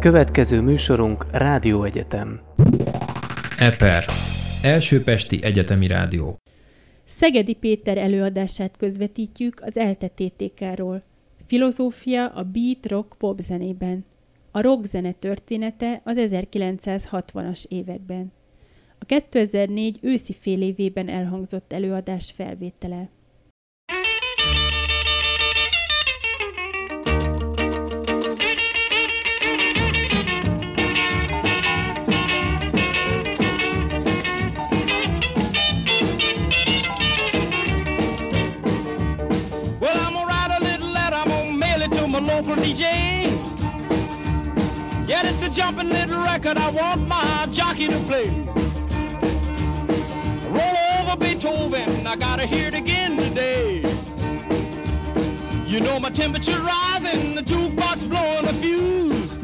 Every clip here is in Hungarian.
Következő műsorunk Rádióegyetem. EPER, Első Pesti Egyetemi Rádió. Szegedi Péter előadását közvetítjük az ELTE TTK-ról. Filozófia a beat rock pop zenében. A rock zene története az 1960-as években. A 2004 őszi félévében elhangzott előadás felvétele. DJ. Yeah, it's a jumping little record I want my jockey to play. Roll over Beethoven, I gotta hear it again today. You know my temperature rising, the jukebox blowing a fuse.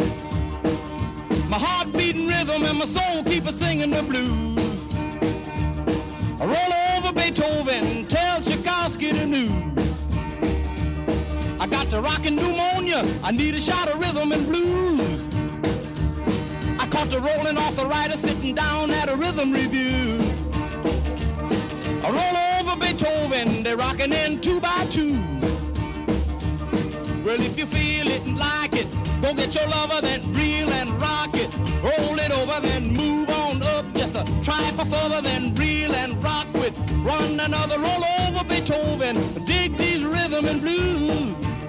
My heart beating rhythm and my soul keep singing the blues. Roll over Beethoven, tell Tchaikovsky the news. I got the rockin' pneumonia, I need a shot of rhythm and blues. I caught the rolling arthritis sitting down at a rhythm review. I roll over Beethoven, they're rockin' in 2 by 2. Well, if you feel it and like it, go get your lover, then reel and rock it. Roll it over, then move on up, just a try for further, then reel and rock with. Run another roll over Beethoven, dig these rhythm and blues.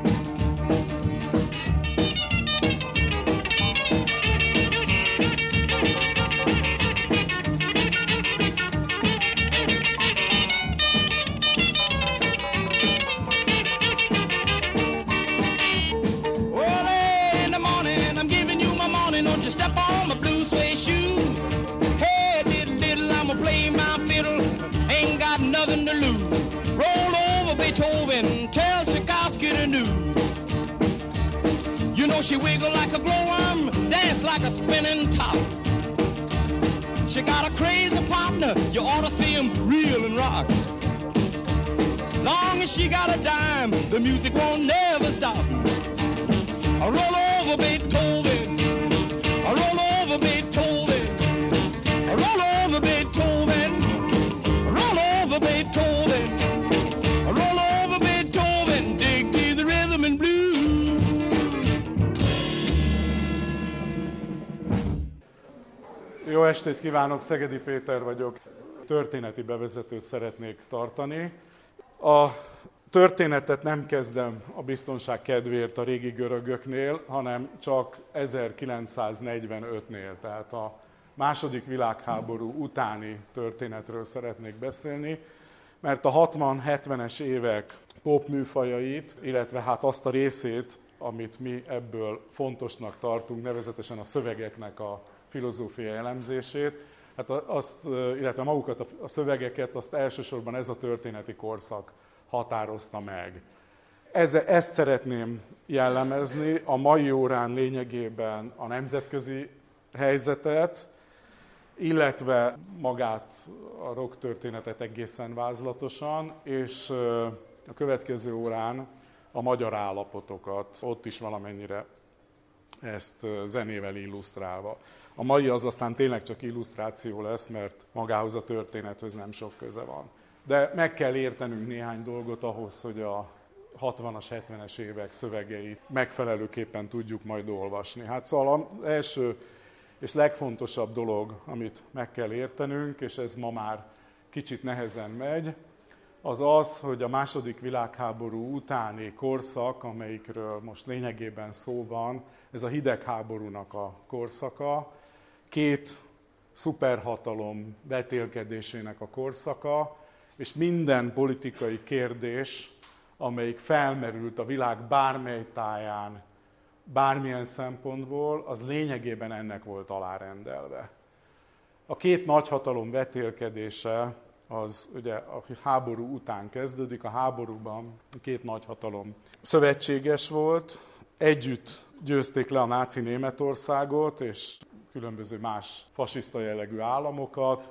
Nothing to lose. Roll over Beethoven, tell Tchaikovsky the news. You know she wiggle like a glowworm, dance like a spinning top. She got a crazy partner, you ought to see him reel and rock. Long as she got a dime, the music won't never stop. I roll over Beethoven, I roll over Beethoven, I roll over Beethoven. Beethoven, roll over Beethoven, dig to the rhythm and blues. Jó estét kívánok, Szegedi Péter vagyok. Történeti bevezetőt szeretnék tartani. A történetet nem kezdem a biztonság kedvéért a régi görögöknél, hanem csak 1945-nél, tehát a második világháború utáni történetről szeretnék beszélni, mert a 60-70-es évek pop műfajait, illetve hát azt a részét, amit mi ebből fontosnak tartunk, nevezetesen a szövegeknek a filozófiai elemzését, hát illetve magukat a szövegeket, azt elsősorban ez a történeti korszak határozta meg. Ezt szeretném jellemezni, a mai órán lényegében a nemzetközi helyzetet, illetve magát a rock történetet egészen vázlatosan, és a következő órán a magyar állapotokat, ott is valamennyire ezt zenével illusztrálva. A mai az aztán tényleg csak illusztráció lesz, mert magához a történethöz nem sok köze van. De meg kell értenünk néhány dolgot ahhoz, hogy a 60-as, 70-es évek szövegeit megfelelőképpen tudjuk majd olvasni. Hát szóval az első és legfontosabb dolog, amit meg kell értenünk, és ez ma már kicsit nehezen megy, az az, hogy a második világháború utáni korszak, amelyikről most lényegében szó van, ez a hidegháborúnak a korszaka, két szuperhatalom vetélkedésének a korszaka, és minden politikai kérdés, amelyik felmerült a világ bármely táján, bármilyen szempontból, az lényegében ennek volt alárendelve. A két nagyhatalom vetélkedése az ugye a háború után kezdődik, a háborúban a két nagyhatalom szövetséges volt, együtt győzték le a náci Németországot és különböző más fasiszta jellegű államokat,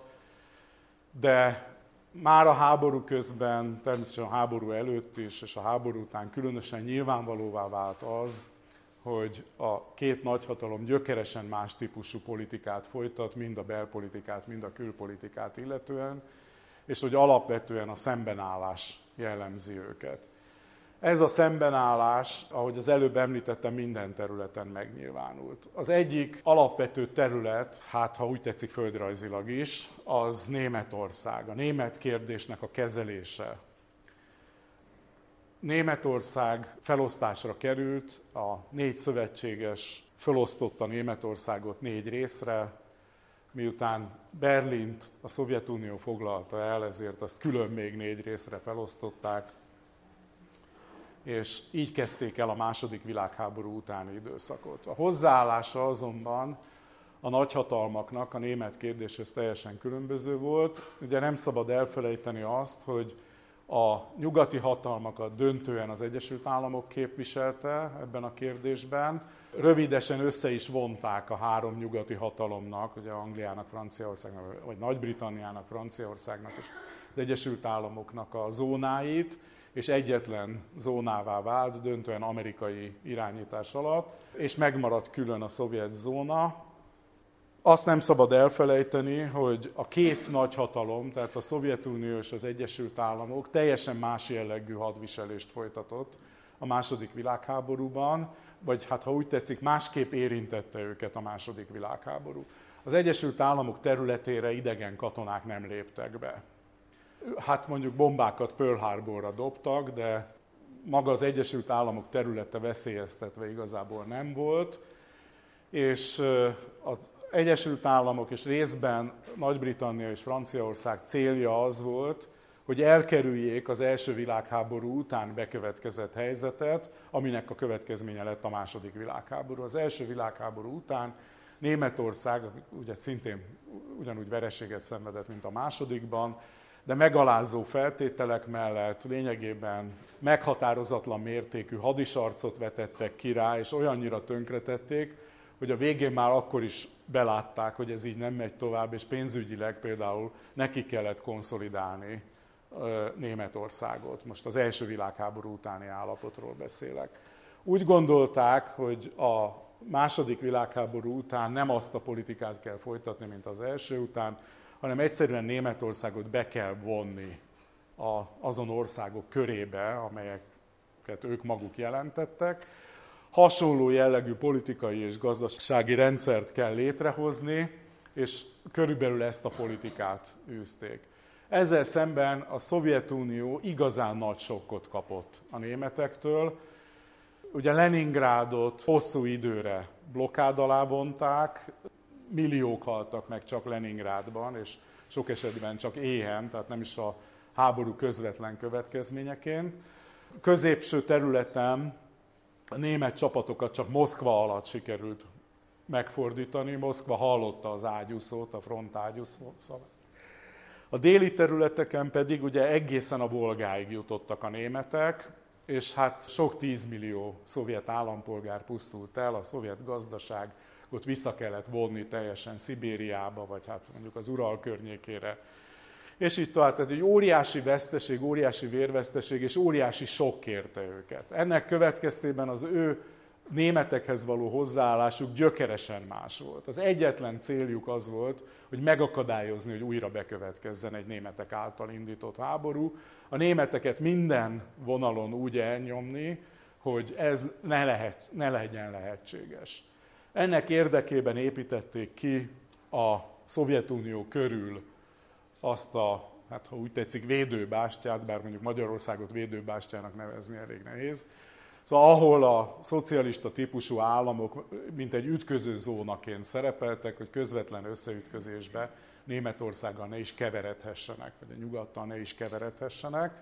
de már a háború közben, természetesen a háború előtt is, és a háború után különösen nyilvánvalóvá vált az, hogy a két nagyhatalom gyökeresen más típusú politikát folytat, mind a belpolitikát, mind a külpolitikát illetően, és hogy alapvetően a szembenállás jellemzi őket. Ez a szembenállás, ahogy az előbb említettem, minden területen megnyilvánult. Az egyik alapvető terület, hát ha úgy tetszik földrajzilag is, az Németország, a német kérdésnek a kezelése. Németország felosztásra került, a 4 szövetséges felosztotta Németországot 4 részre, miután Berlint a Szovjetunió foglalta el, ezért azt külön még 4 részre felosztották, és így kezdték el a második világháború utáni időszakot. A hozzáállása azonban a nagyhatalmaknak a német kérdéshez teljesen különböző volt. Ugye nem szabad elfelejteni azt, hogy a nyugati hatalmakat döntően az Egyesült Államok képviselte ebben a kérdésben. Rövidesen össze is vonták a 3 nyugati hatalomnak, ugye Angliának, Franciaországnak, vagy Nagy-Britanniának, Franciaországnak és az Egyesült Államoknak a zónáit, és egyetlen zónává vált, döntően amerikai irányítás alatt, és megmaradt külön a szovjet zóna. Azt nem szabad elfelejteni, hogy a két nagyhatalom, tehát a Szovjetunió és az Egyesült Államok teljesen más jellegű hadviselést folytatott a második világháborúban, vagy hát ha úgy tetszik, másképp érintette őket a második világháború. Az Egyesült Államok területére idegen katonák nem léptek be. Hát mondjuk bombákat Pearl Harborra dobtak, de maga az Egyesült Államok területe veszélyeztetve igazából nem volt, és az Egyesült Államok és részben Nagy-Britannia és Franciaország célja az volt, hogy elkerüljék az első világháború után bekövetkezett helyzetet, aminek a következménye lett a második világháború. Az első világháború után Németország ugye szintén ugyanúgy vereséget szenvedett, mint a másodikban, de megalázó feltételek mellett lényegében meghatározatlan mértékű hadisarcot vetettek ki rá, és olyannyira tönkretették, hogy a végén már akkor is belátták, hogy ez így nem megy tovább, és pénzügyileg például neki kellett konszolidálni Németországot. Most az első világháború utáni állapotról beszélek. Úgy gondolták, hogy a második világháború után nem azt a politikát kell folytatni, mint az első után, hanem egyszerűen Németországot be kell vonni azon országok körébe, amelyeket ők maguk jelentettek. Hasonló jellegű politikai és gazdasági rendszert kell létrehozni, és körülbelül ezt a politikát űzték. Ezzel szemben a Szovjetunió igazán nagy sokkot kapott a németektől. Ugye Leningrádot hosszú időre blokkád alá vonták, milliók haltak meg csak Leningrádban, és sok esetben csak éhen, tehát nem is a háború közvetlen következményeként. Középső területen a német csapatokat csak Moszkva alatt sikerült megfordítani. Moszkva hallotta az ágyúszót, a front ágyúszót. A déli területeken pedig ugye egészen a Volgáig jutottak a németek, és hát sok 10 millió szovjet állampolgár pusztult el, a szovjet gazdaságot vissza kellett vonni teljesen Szibériába, vagy hát mondjuk az Ural környékére. És így tovább, tehát egy óriási veszteség, óriási vérveszteség és óriási sok érte őket. Ennek következtében az ő németekhez való hozzáállásuk gyökeresen más volt. Az egyetlen céljuk az volt, hogy megakadályozni, hogy újra bekövetkezzen egy németek által indított háború. A németeket minden vonalon úgy elnyomni, hogy ez ne legyen lehetséges. Ennek érdekében építették ki a Szovjetunió körül azt a, hát ha úgy tetszik, védőbástyát, bár mondjuk Magyarországot védőbástyának nevezni elég nehéz. Szóval ahol a szocialista típusú államok mint egy ütköző zónaként szerepeltek, hogy közvetlen összeütközésbe Németországgal ne is keveredhessenek, vagy a nyugattal ne is keveredhessenek,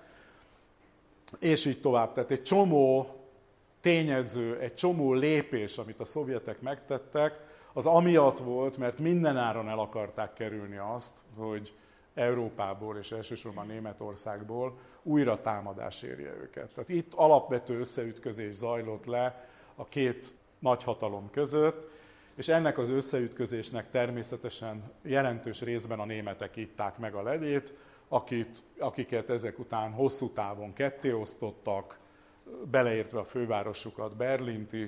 és így tovább. Tehát egy csomó tényező, egy csomó lépés, amit a szovjetek megtettek, az amiatt volt, mert mindenáron el akarták kerülni azt, hogy Európából és elsősorban Németországból újra támadás érje őket. Tehát itt alapvető összeütközés zajlott le a két nagyhatalom között, és ennek az összeütközésnek természetesen jelentős részben a németek itták meg a levét, akiket ezek után hosszú távon kettéosztottak, beleértve a fővárosukat, Berlint is.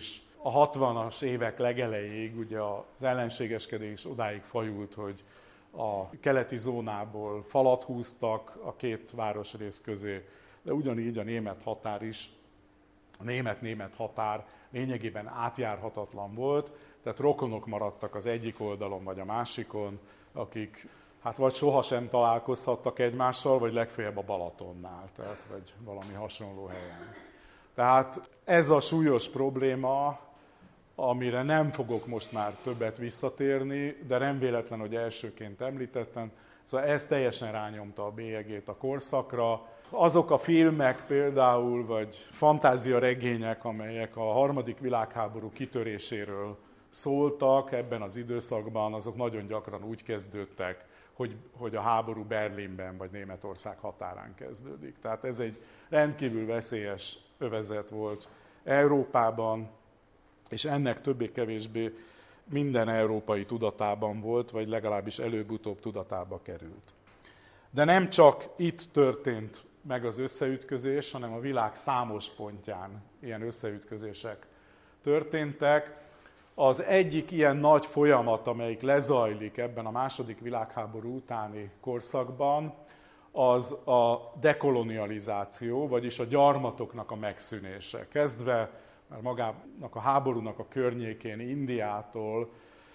a 60-as évek legelejéig ugye az ellenségeskedés odáig fajult, hogy a keleti zónából falat húztak a két városrész közé, de ugyanígy a német határ is, a német-német határ lényegében átjárhatatlan volt, tehát rokonok maradtak az egyik oldalon vagy a másikon, akik hát vagy sohasem találkozhattak egymással, vagy legfeljebb a Balatonnál, tehát vagy valami hasonló helyen. Tehát ez a súlyos probléma, amire nem fogok most már többet visszatérni, de nem véletlen, hogy elsőként említettem, szóval ez teljesen rányomta a bélyegét a korszakra. Azok a filmek például, vagy fantáziaregények, amelyek a harmadik világháború kitöréséről szóltak ebben az időszakban, azok nagyon gyakran úgy kezdődtek, hogy a háború Berlinben vagy Németország határán kezdődik. Tehát ez egy rendkívül veszélyes övezet volt Európában, és ennek többé-kevésbé minden európai tudatában volt, vagy legalábbis előbb-utóbb tudatába került. De nem csak itt történt meg az összeütközés, hanem a világ számos pontján ilyen összeütközések történtek. Az egyik ilyen nagy folyamat, amelyik lezajlik ebben a második világháború utáni korszakban, az a dekolonializáció, vagyis a gyarmatoknak a megszűnése. Kezdve magának a háborúnak a környékén, Indiától,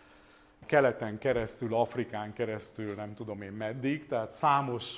keleten keresztül, Afrikán keresztül, nem tudom én meddig, tehát számos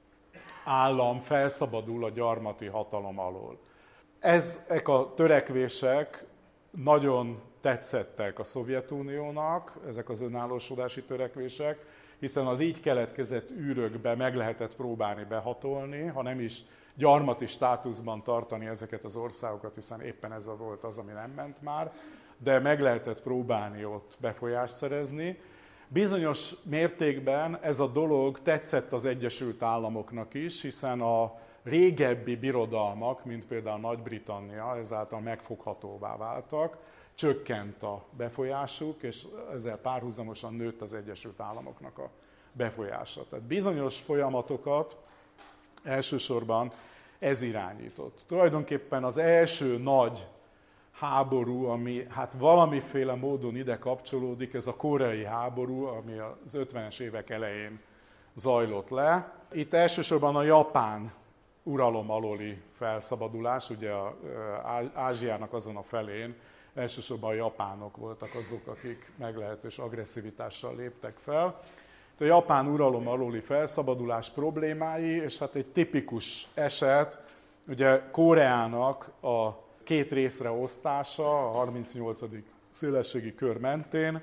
állam felszabadul a gyarmati hatalom alól. Ezek a törekvések nagyon tetszettek a Szovjetuniónak, ezek az önállósodási törekvések, hiszen az így keletkezett űrökbe meg lehetett próbálni behatolni, ha nem is gyarmati státuszban tartani ezeket az országokat, hiszen éppen ez volt az, ami nem ment már, de meg lehetett próbálni ott befolyást szerezni. Bizonyos mértékben ez a dolog tetszett az Egyesült Államoknak is, hiszen a régebbi birodalmak, mint például Nagy-Britannia, ezáltal megfoghatóvá váltak, csökkent a befolyásuk, és ezzel párhuzamosan nőtt az Egyesült Államoknak a befolyása. Tehát bizonyos folyamatokat elsősorban ez irányított. Tulajdonképpen az első nagy háború, ami hát valamiféle módon ide kapcsolódik, ez a koreai háború, ami az 50-es évek elején zajlott le. Itt elsősorban a japán uralom alóli felszabadulás, ugye Ázsiának azon a felén, elsősorban a japánok voltak azok, akik meglehetős agresszivitással léptek fel. A japán uralom alóli felszabadulás problémái, és hát egy tipikus eset, ugye Koreának a két részre osztása, a 38. szélességi kör mentén,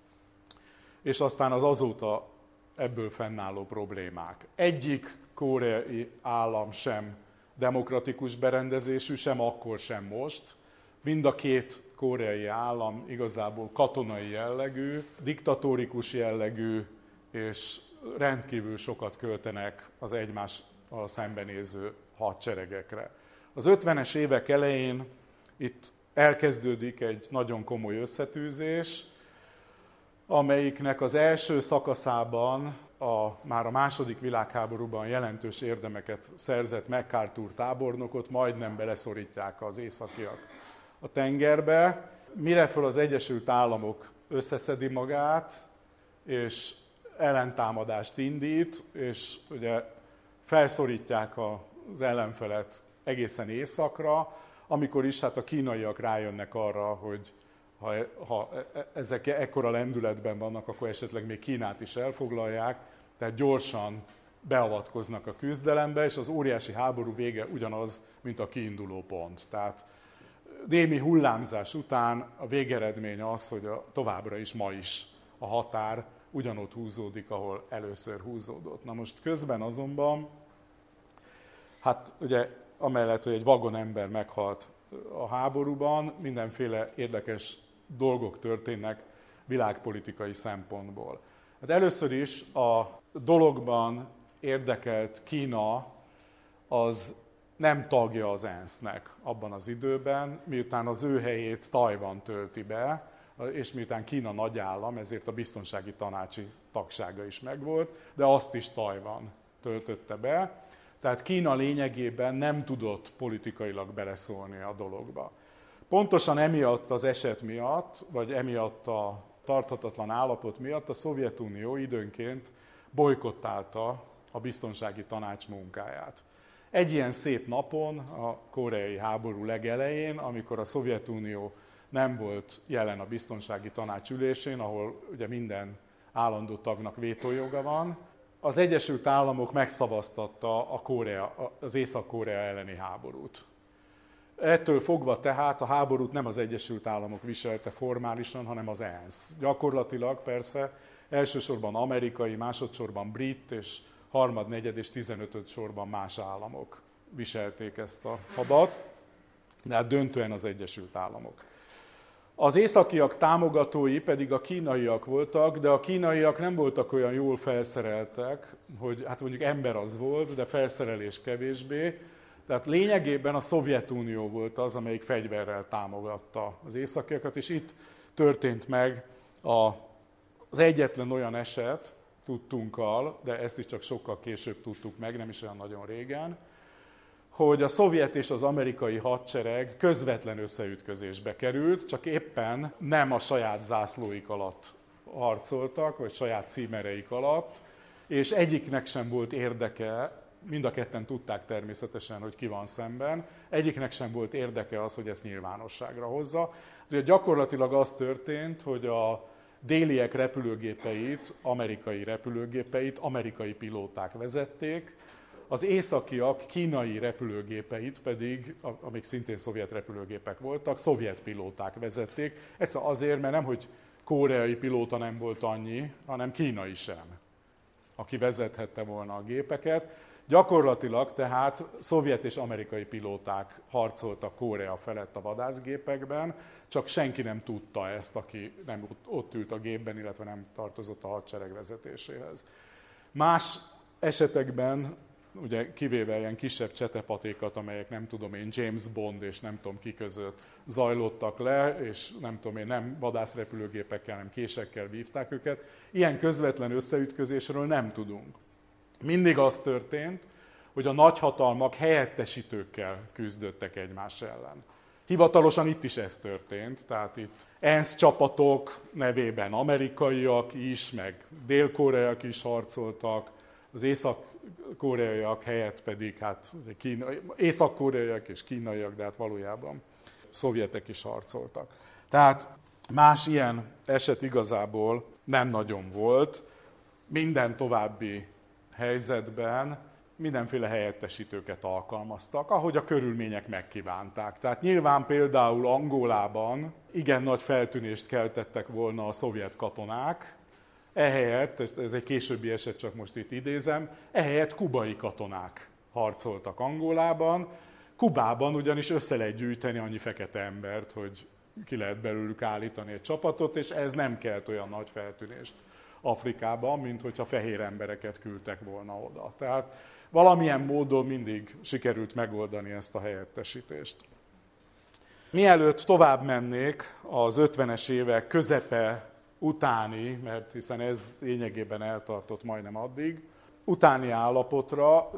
és aztán az azóta ebből fennálló problémák. Egyik koreai állam sem demokratikus berendezésű, sem akkor, sem most. Mind a két koreai állam igazából katonai jellegű, diktatórikus jellegű, és rendkívül sokat költenek az egymással szembenéző hadseregekre. Az 50-es évek elején itt elkezdődik egy nagyon komoly összetűzés, amelyiknek az első szakaszában már a második világháborúban jelentős érdemeket szerzett MacArthur tábornokot majdnem beleszorítják az északiak a tengerbe, mire föl az Egyesült Államok összeszedi magát, és ellentámadást indít, és ugye felszorítják az ellenfelet egészen északra, amikor is hát a kínaiak rájönnek arra, hogy ha ezek ekkora lendületben vannak, akkor esetleg még Kínát is elfoglalják, tehát gyorsan beavatkoznak a küzdelembe, és az óriási háború vége ugyanaz, mint a kiinduló pont. Tehát némi hullámzás után a végeredmény az, hogy továbbra is ma is a határ ugyanott húzódik, ahol először húzódott. Na most közben azonban, hát ugye amellett, hogy egy vagon ember meghalt a háborúban, mindenféle érdekes dolgok történnek világpolitikai szempontból. Hát először is a dologban érdekelt Kína az nem tagja az ENSZ-nek abban az időben, miután az ő helyét Tajvan tölti be, és miután Kína nagyállam, ezért a biztonsági tanácsi tagsága is megvolt, de azt is Tajvan töltötte be. Tehát Kína lényegében nem tudott politikailag beleszólni a dologba. Pontosan emiatt az eset miatt, vagy emiatt a tarthatatlan állapot miatt a Szovjetunió időnként bojkottálta a biztonsági tanács munkáját. Egy ilyen szép napon, a koreai háború legelején, amikor a Szovjetunió nem volt jelen a biztonsági tanács ülésén, ahol ugye minden állandó tagnak vétójoga van, az Egyesült Államok megszavaztatta az Észak-Korea elleni háborút. Ettől fogva tehát a háborút nem az Egyesült Államok viselte formálisan, hanem az ENSZ. Gyakorlatilag persze elsősorban amerikai, másodszorban brit, és harmad, negyed és 15. sorban más államok viselték ezt a hadat, de hát döntően az Egyesült Államok. Az északiak támogatói pedig a kínaiak voltak, de a kínaiak nem voltak olyan jól felszereltek, hogy hát mondjuk ember az volt, de felszerelés kevésbé. Tehát lényegében a Szovjetunió volt az, amelyik fegyverrel támogatta az északiakat, és itt történt meg az egyetlen olyan eset, tudtunkkal, de ezt is csak sokkal később tudtuk meg, nem is olyan nagyon régen, hogy a szovjet és az amerikai hadsereg közvetlen összeütközésbe került, csak éppen nem a saját zászlóik alatt harcoltak, vagy saját címereik alatt, és egyiknek sem volt érdeke, mind a ketten tudták természetesen, hogy ki van szemben, egyiknek sem volt érdeke az, hogy ezt nyilvánosságra hozza. Ugye gyakorlatilag az történt, hogy a déliek repülőgépeit, amerikai pilóták vezették, az északiak kínai repülőgépeit pedig, amik szintén szovjet repülőgépek voltak, szovjet pilóták vezették. Egyszerűen azért, mert nem, hogy koreai pilóta nem volt annyi, hanem kínai sem, aki vezethette volna a gépeket. Gyakorlatilag tehát szovjet és amerikai pilóták harcoltak Korea felett a vadászgépekben, csak senki nem tudta ezt, aki nem ott ült a gépben, illetve nem tartozott a hadsereg vezetéséhez. Más esetekben, ugye kivéve ilyen kisebb csetepatékat, amelyek nem tudom én, James Bond és nem tudom ki között zajlottak le, és nem tudom én, nem vadászrepülőgépekkel, hanem késekkel vívták őket, ilyen közvetlen összeütközésről nem tudunk. Mindig az történt, hogy a nagyhatalmak helyettesítőkkel küzdöttek egymás ellen. Hivatalosan itt is ez történt, tehát itt ENSZ csapatok nevében amerikaiak is, meg dél-koreaiak is harcoltak, az észak-koreaiak helyett pedig hát észak-koreaiak és kínaiak, de hát valójában szovjetek is harcoltak. Tehát más ilyen eset igazából nem nagyon volt. Minden további helyzetben mindenféle helyettesítőket alkalmaztak, ahogy a körülmények megkívánták. Tehát nyilván például Angolában igen nagy feltűnést keltettek volna a szovjet katonák, ehelyett, ez egy későbbi eset, csak most itt idézem, ehelyett kubai katonák harcoltak Angolában. Kubában ugyanis össze lehet gyűjteni annyi fekete embert, hogy ki lehet belőlük állítani egy csapatot, és ez nem kelt olyan nagy feltűnést Afrikában, mint hogyha fehér embereket küldtek volna oda. Tehát valamilyen módon mindig sikerült megoldani ezt a helyettesítést. Mielőtt tovább mennék az 50-es évek közepe utáni, mert hiszen ez lényegében eltartott majdnem addig, utáni állapotra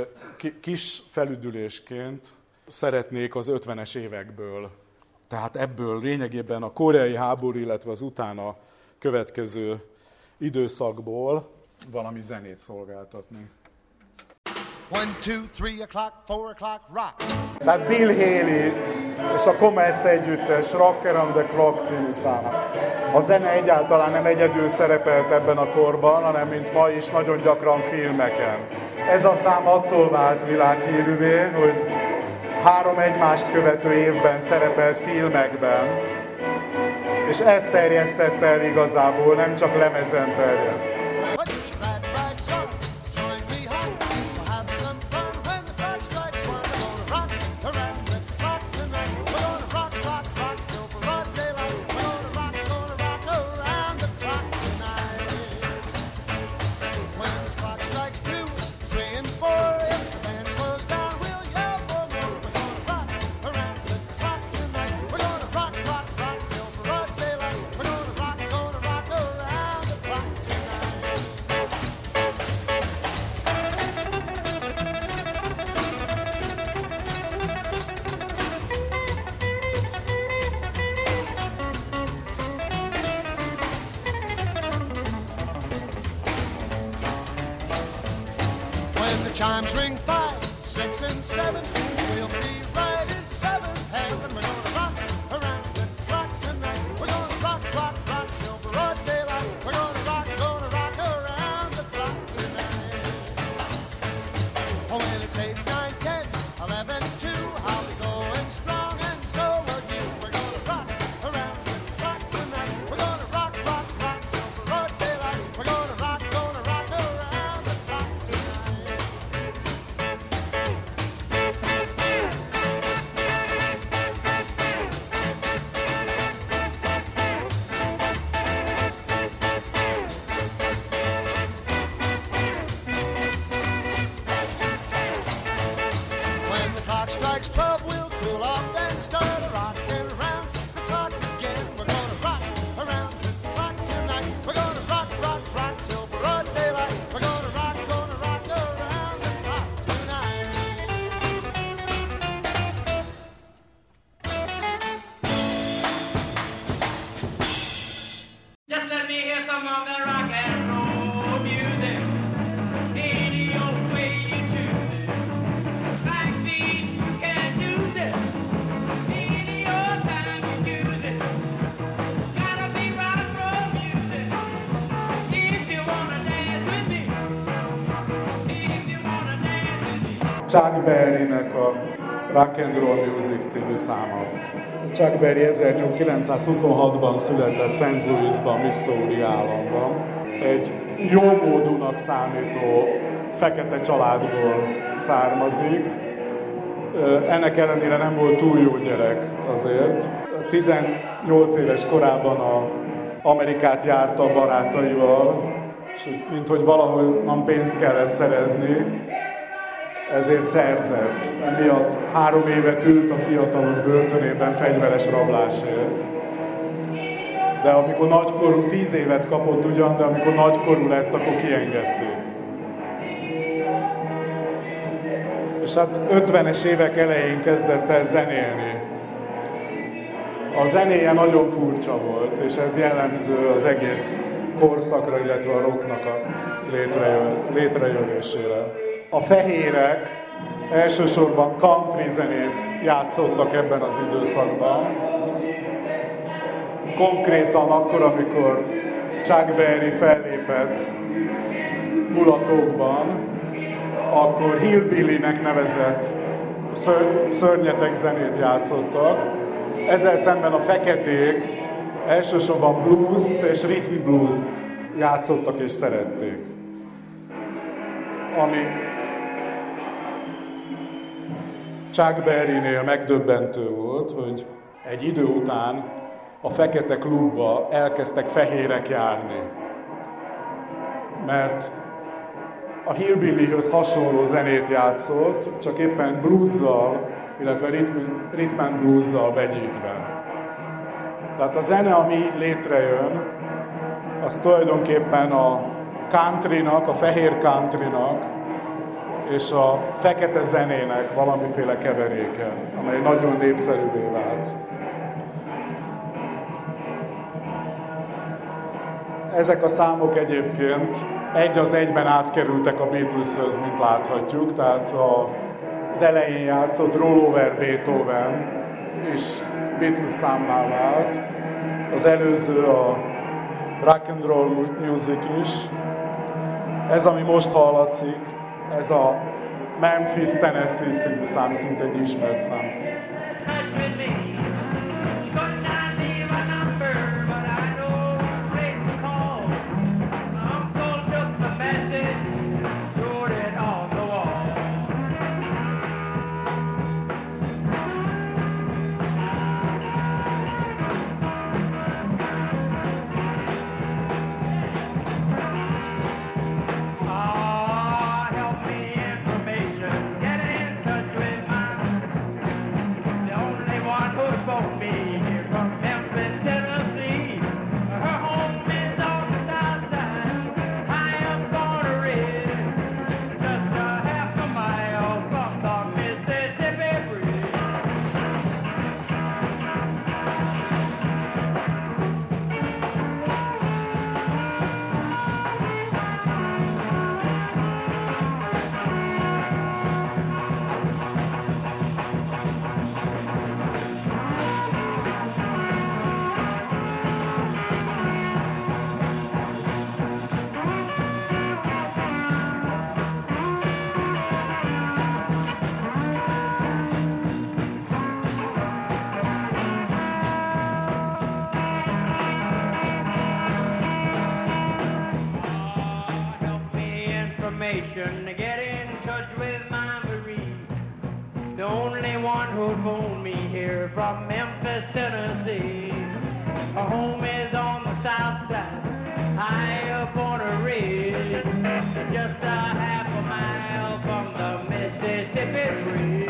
kis felüdülésként szeretnék az 50-es évekből, tehát ebből lényegében a koreai háború, illetve az utána következő időszakból valami zenét szolgáltatni. 1, 2, 3 o'clock, 4 o'clock, rock. Tehát Bill Haley és a Comets együttes Rock Around the Clock című száma. A zene egyáltalán nem egyedül szerepelt ebben a korban, hanem mint ma is nagyon gyakran filmeken. Ez a szám attól vált világhírűvé, hogy 3 egymást követő évben szerepelt filmekben, és ez terjesztette el igazából, nem csak lemezen terjedt. chimes ring 5, 6, and 7. We'll be right in seventh heaven. We're gonna rock around the clock tonight. We're gonna rock, rock, rock till broad daylight. We're gonna rock around the clock tonight. Oh, well, it's 8, 9, 10, 11, 2. I'll be going strong, and so will you. We're gonna rock around the clock tonight. We're gonna rock, rock, rock till broad daylight. We're gonna rock around the clock tonight. When the clock strikes 12, we'll cool off, then start rocking around the clock again. We're gonna rock around the clock tonight. We're gonna rock, rock, rock till broad daylight. We're gonna rock around the clock tonight. Just let me hear some of that rock and roll music. Any old way you choose it. Backbeat, you can't use it. Any old time you use it. Gotta be rock and roll music. If you wanna dance with me. If you wanna dance with me. Chuck Berry-nek a Rock and Roll Music című száma. Chuck Berry 1926-ban született St. Louisban, Missouri államban. Egy jómódúnak számító fekete családból származik. Ennek ellenére nem volt túl jó gyerek azért. 18 éves korában Amerikát járta barátaival, és minthogy valahol pénzt kellett szerezni, ezért szerzett. Emiatt 3 évet ült a fiatalok börtönében fegyveres rablásért. De amikor nagykorú, 10 évet kapott ugyan, de amikor nagykorú lett, akkor kiengedték. És hát 50-es évek elején kezdett el zenélni. A zenéje nagyon furcsa volt, és ez jellemző az egész korszakra, illetve a rocknak a létrejövésére. A fehérek elsősorban country zenét játszottak ebben az időszakban. Konkrétan akkor, amikor Chuck Berry fellépett mulatókban, akkor hillbillynek nevezett szörnyeteg zenét játszottak. Ezzel szemben a feketék elsősorban blues-t és rhythm blues-t játszottak és szerették. Ami Chuck Berrynél megdöbbentő volt, hogy egy idő után a fekete klubba elkezdtek fehérek járni. Mert a hillbillyhöz hasonló zenét játszott, csak éppen bluesszal, illetve rhythm and bluesszal vegyítve. Tehát a zene, ami így létrejön, az tulajdonképpen a countrynak, a fehér countrynak és a fekete zenének valamiféle keveréke, amely nagyon népszerűvé vált. Ezek a számok egyébként egy az egyben átkerültek a Beatleshöz, mint láthatjuk, tehát az elején játszott Roll Over Beethoven is Beatles számmá vált, az előző a Rock and Roll Music is. Ez, ami most hallatszik, ez a Memphis, Tennessee című szám, szinte egy ismert szám. One information to get in touch with my Marine. The only one who'd phone me here from Memphis, Tennessee. Her home is on the south side, high up on a ridge, just a half a mile from the Mississippi Bridge.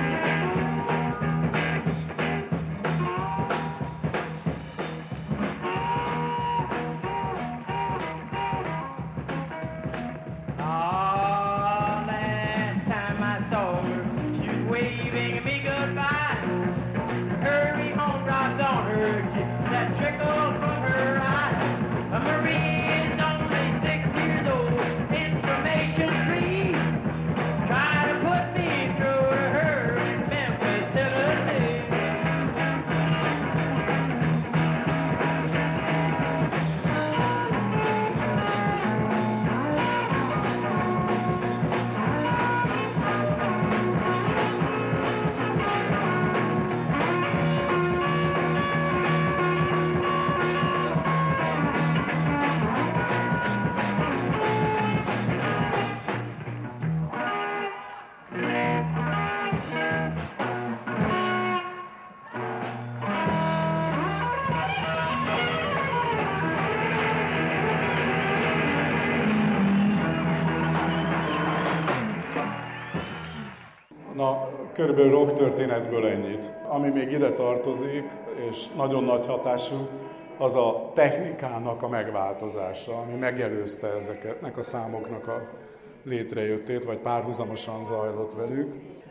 Na, körülbelül rock történetből ennyit. Ami még ide tartozik, és nagyon nagy hatású, az a technikának a megváltozása, ami megelőzte ezeknek a számoknak a létrejöttét, vagy párhuzamosan zajlott velük.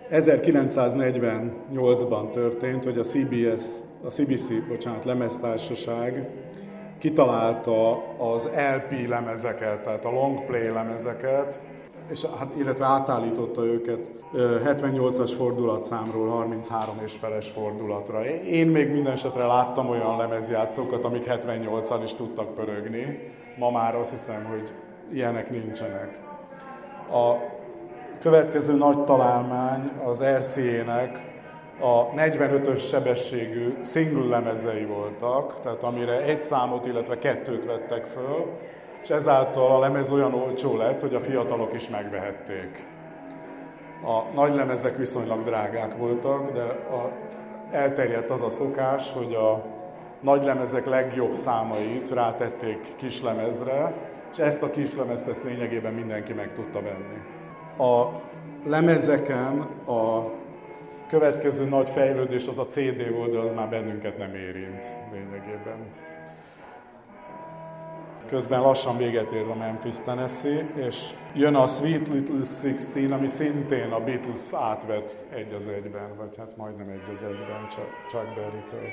1948-ban történt, hogy a CBC lemeztársaság kitalálta az LP lemezeket, tehát a long play lemezeket, és illetve átállította őket 78-as fordulatszámról 33 és feles fordulatra. Én még minden esetre láttam olyan lemezjátszókat, amik 78-an is tudtak pörögni. Ma már azt hiszem, hogy ilyenek nincsenek. A következő nagy találmány az RCA-nek a 45-ös sebességű single lemezei voltak, tehát amire egy számot, illetve kettőt vettek föl, és ezáltal a lemez olyan olcsó lett, hogy a fiatalok is megvehették. A nagy lemezek viszonylag drágák voltak, de elterjedt az a szokás, hogy a nagy lemezek legjobb számait rátették kislemezre, és ezt a kislemezt lényegében mindenki meg tudta venni. A lemezeken a következő nagy fejlődés az a CD volt, de az már bennünket nem érint lényegében. Közben lassan véget ér a Memphis, Tennessee, és jön a Sweet Little 16, ami szintén a Beatles átvett egy az egyben, vagy hát majdnem egy az egyben, Chuck Berry-től.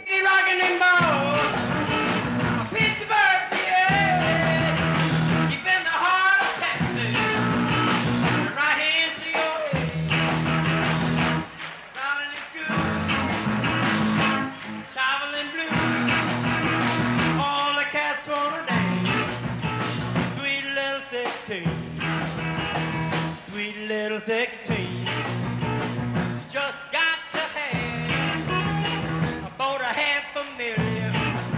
Sweet little 16, just got to have about a $500,000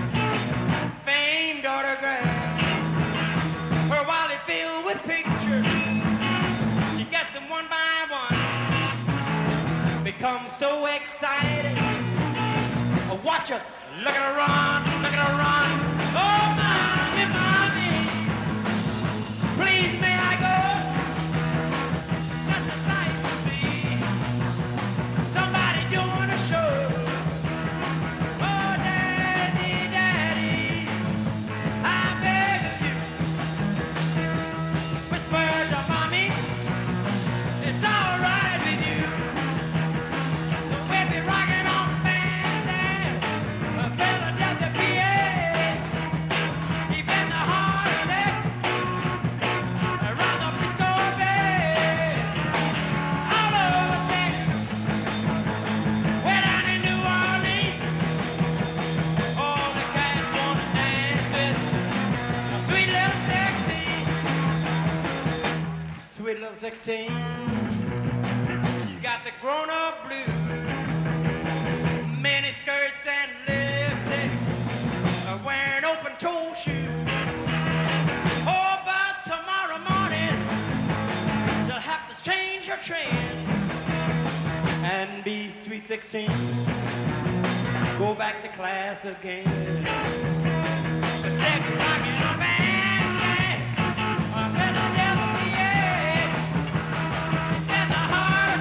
famed autograph. Her wallet filled with pictures, she gets them one by one. Becomes so excited, watch her, look at her run, look at her run. Oh, mommy, mommy, please may I go? Such a sight to see. Somebody doing a show. Oh, daddy, daddy, I beg of you. Whisper to mommy, it's all right with you. The way we rockin' on Fantasy, Philadelphia, PA. Keeping the heart of it around the Frisco Bay. All over Texas, way down in New Orleans. All the cats wanna dance with a sweet little 16. Sweet little 16. She's got the grown-up blues, mini skirts and lipstick, wearing open-toe shoes. Oh, but tomorrow morning a train and be sweet 16. Go back to class again. But never rockin' a band, there's a devil for you. There's a heart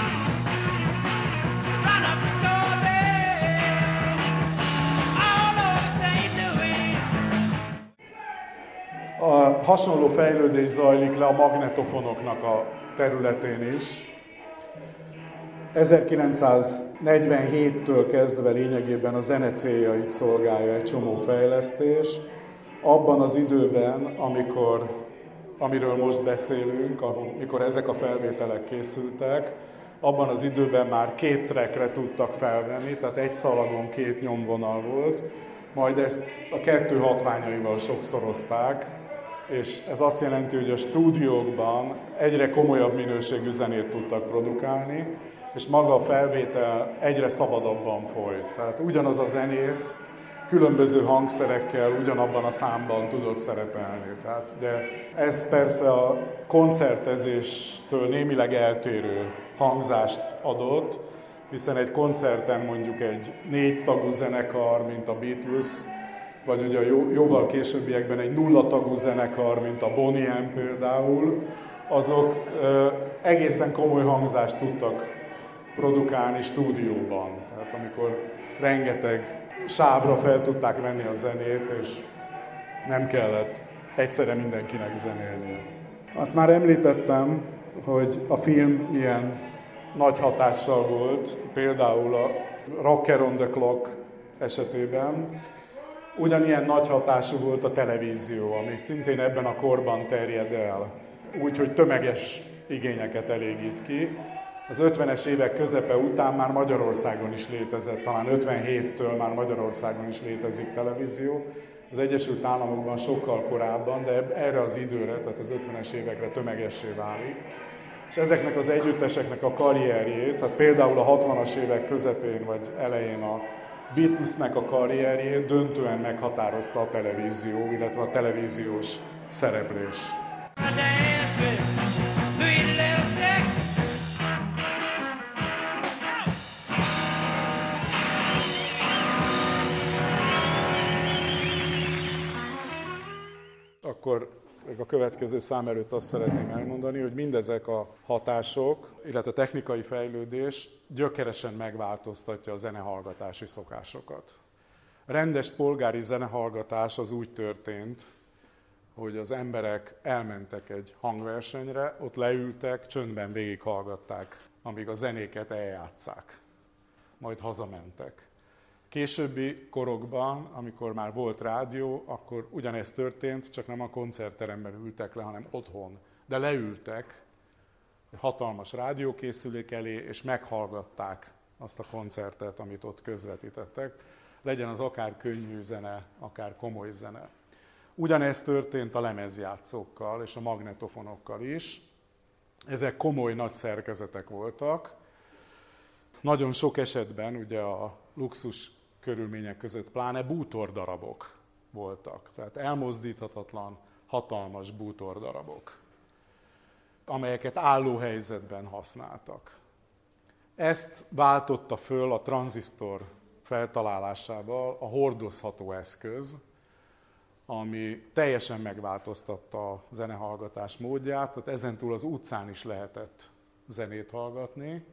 run up the doorway. All over St. Louis. A hasonló fejlődés zajlik le a magnetofonoknak a területén is. 1947-től kezdve lényegében a zene céljait szolgálja egy csomó fejlesztés. Abban az időben, amiről most beszélünk, amikor ezek a felvételek készültek, abban az időben már 2 trackre tudtak felvenni, tehát egy szalagon 2 nyomvonal volt, majd ezt a 2 hatványaival sokszorozták, és ez azt jelenti, hogy a stúdiókban egyre komolyabb minőségű zenét tudtak produkálni, és maga a felvétel egyre szabadabban folyt. Tehát ugyanaz a zenész különböző hangszerekkel ugyanabban a számban tudott szerepelni. De ez persze a koncertezéstől némileg eltérő hangzást adott, hiszen egy koncerten mondjuk egy 4 tagú zenekar, mint a Beatles, vagy ugye jóval későbbiekben egy 0 tagú zenekar, mint a Bonnie M például, azok egészen komoly hangzást tudtak produkálni stúdióban. Tehát amikor rengeteg sávra fel tudták venni a zenét, és nem kellett egyszerre mindenkinek zenélni. Azt már említettem, hogy a film milyen nagy hatással volt, például a Rocker on the Clock esetében. Ugyanilyen nagy hatású volt a televízió, ami szintén ebben a korban terjed el, úgyhogy tömeges igényeket elégít ki. Az 50-es évek közepe után már Magyarországon is létezett, talán 57-től már Magyarországon is létezik televízió. Az Egyesült Államokban sokkal korábban, de erre az időre, tehát az 50-es évekre tömegessé válik. És ezeknek az együtteseknek a karrierjét, hát például a 60-as évek közepén vagy elején a Beatlesnek a karrierjét döntően meghatározta a televízió, illetve a televíziós szereplés. Akkor a következő szám előtt azt szeretném elmondani, hogy mindezek a hatások, illetve a technikai fejlődés gyökeresen megváltoztatja a zenehallgatási szokásokat. A rendes polgári zenehallgatás az úgy történt, hogy az emberek elmentek egy hangversenyre, ott leültek, csöndben végighallgatták, amíg a zenéket eljátsszák. Majd hazamentek. Későbbi korokban, amikor már volt rádió, akkor ugyanezt történt, csak nem a koncertteremben ültek le, hanem otthon. De leültek egy hatalmas rádiókészülék elé, és meghallgatták azt a koncertet, amit ott közvetítettek. Legyen az akár könnyű zene, akár komoly zene. Ugyanezt történt a lemezjátszókkal és a magnetofonokkal is. Ezek komoly nagy szerkezetek voltak. Nagyon sok esetben ugye a luxus körülmények között pláne bútordarabok voltak. Tehát elmozdíthatatlan, hatalmas bútordarabok, amelyeket álló helyzetben használtak. Ezt váltotta föl a tranzisztor feltalálásával a hordozható eszköz, ami teljesen megváltoztatta a zenehallgatás módját, tehát ezentúl az utcán is lehetett zenét hallgatni.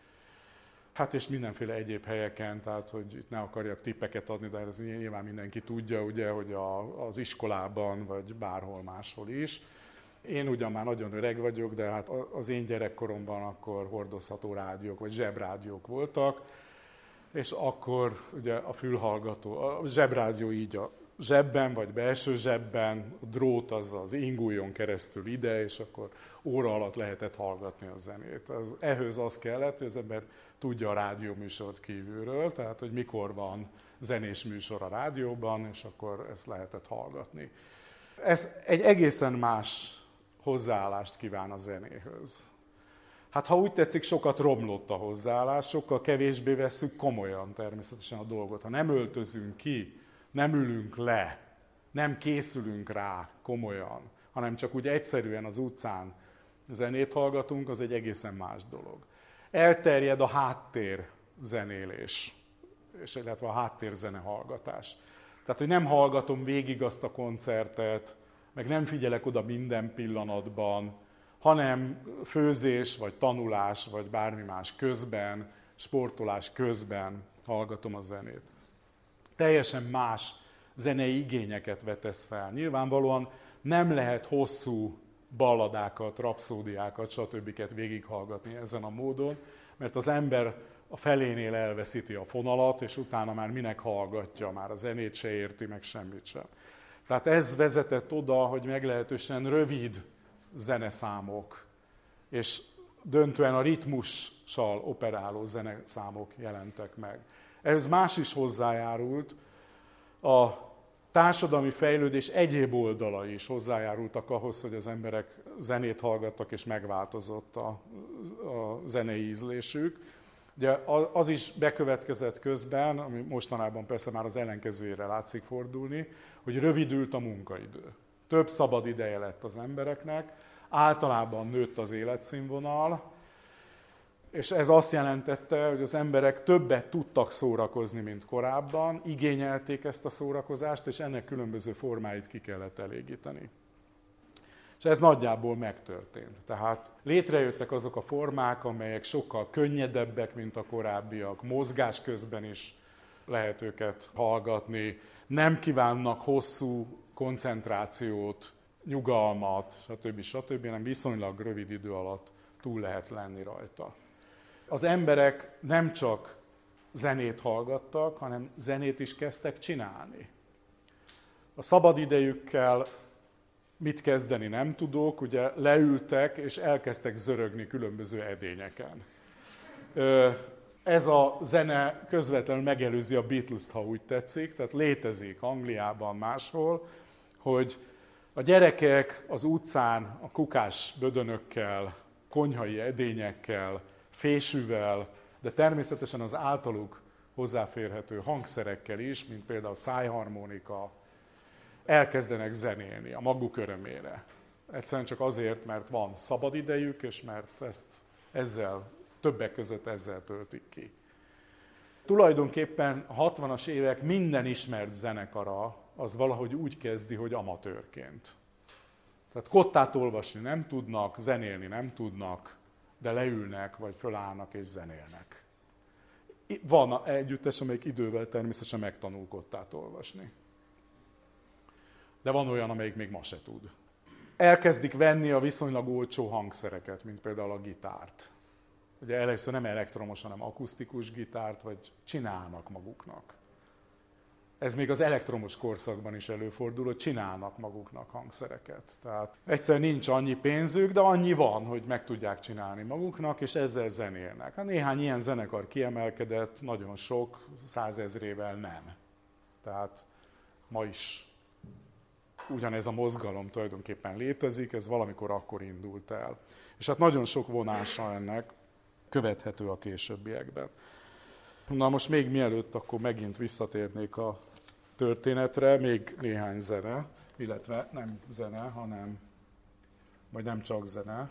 Hát és mindenféle egyéb helyeken, tehát hogy itt ne akarjak tippeket adni, de ez nyilván mindenki tudja, ugye, hogy az iskolában, vagy bárhol máshol is. Én ugyan már nagyon öreg vagyok, de hát az én gyerekkoromban akkor hordozható rádiók, vagy zsebrádiók voltak, és akkor ugye a fülhallgató, a zsebrádió így a zsebben, vagy belső zsebben, a drót az ingújon keresztül ide, és akkor óra alatt lehetett hallgatni a zenét. Ehhez az kellett, hogy az ember tudja a rádióműsort kívülről, tehát hogy mikor van zenés műsor a rádióban, és akkor ezt lehetett hallgatni. Ez egy egészen más hozzáállást kíván a zenéhöz. Hát ha úgy tetszik, sokat romlott a hozzáállás, sokkal kevésbé vesszük komolyan természetesen a dolgot. Ha nem öltözünk ki, nem ülünk le, nem készülünk rá komolyan, hanem csak úgy egyszerűen az utcán zenét hallgatunk, az egy egészen más dolog. Elterjed a háttér zenélés, és illetve a háttérzene hallgatás. Tehát, hogy nem hallgatom végig azt a koncertet, meg nem figyelek oda minden pillanatban, hanem főzés, vagy tanulás, vagy bármi más közben, sportolás közben hallgatom a zenét. Teljesen más zenei igényeket vetesz fel. Nyilvánvalóan nem lehet hosszú balladákat, rapszódiákat, stb. Végighallgatni ezen a módon, mert az ember a felénél elveszíti a fonalat, és utána már minek hallgatja, már a zenét se érti, meg semmit sem. Tehát ez vezetett oda, hogy meglehetősen rövid zeneszámok, és döntően a ritmussal operáló zeneszámok jelentek meg. Ehhez más is hozzájárult, a társadalmi fejlődés egyéb oldalai is hozzájárultak ahhoz, hogy az emberek zenét hallgattak, és megváltozott a zenei ízlésük. Ugye az is bekövetkezett közben, ami mostanában persze már az ellenkezőjére látszik fordulni, hogy rövidült a munkaidő. Több szabad ideje lett az embereknek, általában nőtt az életszínvonal, és ez azt jelentette, hogy az emberek többet tudtak szórakozni, mint korábban, igényelték ezt a szórakozást, és ennek különböző formáit ki kellett elégíteni. És ez nagyjából megtörtént. Tehát létrejöttek azok a formák, amelyek sokkal könnyedebbek, mint a korábbiak, mozgás közben is lehet őket hallgatni, nem kívánnak hosszú koncentrációt, nyugalmat, stb., hanem viszonylag rövid idő alatt túl lehet lenni rajta. Az emberek nem csak zenét hallgattak, hanem zenét is kezdtek csinálni. A szabadidejükkel mit kezdeni nem tudók, ugye leültek és elkezdtek zörögni különböző edényeken. Ez a zene közvetlenül megelőzi a Beatles-t, ha úgy tetszik, tehát létezik Angliában, máshol, hogy a gyerekek az utcán a kukás bödönökkel, konyhai edényekkel, fésűvel, de természetesen az általuk hozzáférhető hangszerekkel is, mint például szájharmonika, elkezdenek zenélni a maguk örömére. Egyszerűen csak azért, mert van szabad idejük, és mert többek között ezzel töltik ki. Tulajdonképpen a 60-as évek minden ismert zenekara az valahogy úgy kezdi, hogy amatőrként. Tehát kottát olvasni nem tudnak, zenélni nem tudnak, de leülnek, vagy fölállnak és zenélnek. Van együttes, amelyik idővel természetesen megtanul kottát olvasni. De van olyan, amelyik még ma se tud. Elkezdik venni a viszonylag olcsó hangszereket, mint például a gitárt. Ugye először nem elektromos, hanem akusztikus gitárt, vagy csinálnak maguknak. Ez még az elektromos korszakban is előfordul, hogy csinálnak maguknak hangszereket. Tehát egyszerűen nincs annyi pénzük, de annyi van, hogy meg tudják csinálni maguknak, és ezzel zenélnek. Hát néhány ilyen zenekar kiemelkedett, nagyon sok, 100 000-ével nem. Tehát ma is ugyanez a mozgalom tulajdonképpen létezik, ez valamikor akkor indult el. És hát nagyon sok vonása ennek követhető a későbbiekben. Na most még mielőtt akkor megint visszatérnék a történetre, még néhány zene, illetve nem zene, hanem, vagy nem csak zene.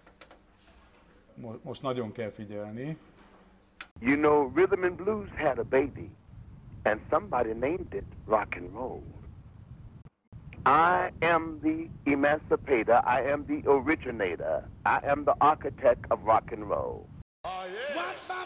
Most nagyon kell figyelni. You know, rhythm and blues had a baby, and somebody named it rock and roll. I am the emancipator, I am the originator, I am the architect of rock and roll. Oh, yeah.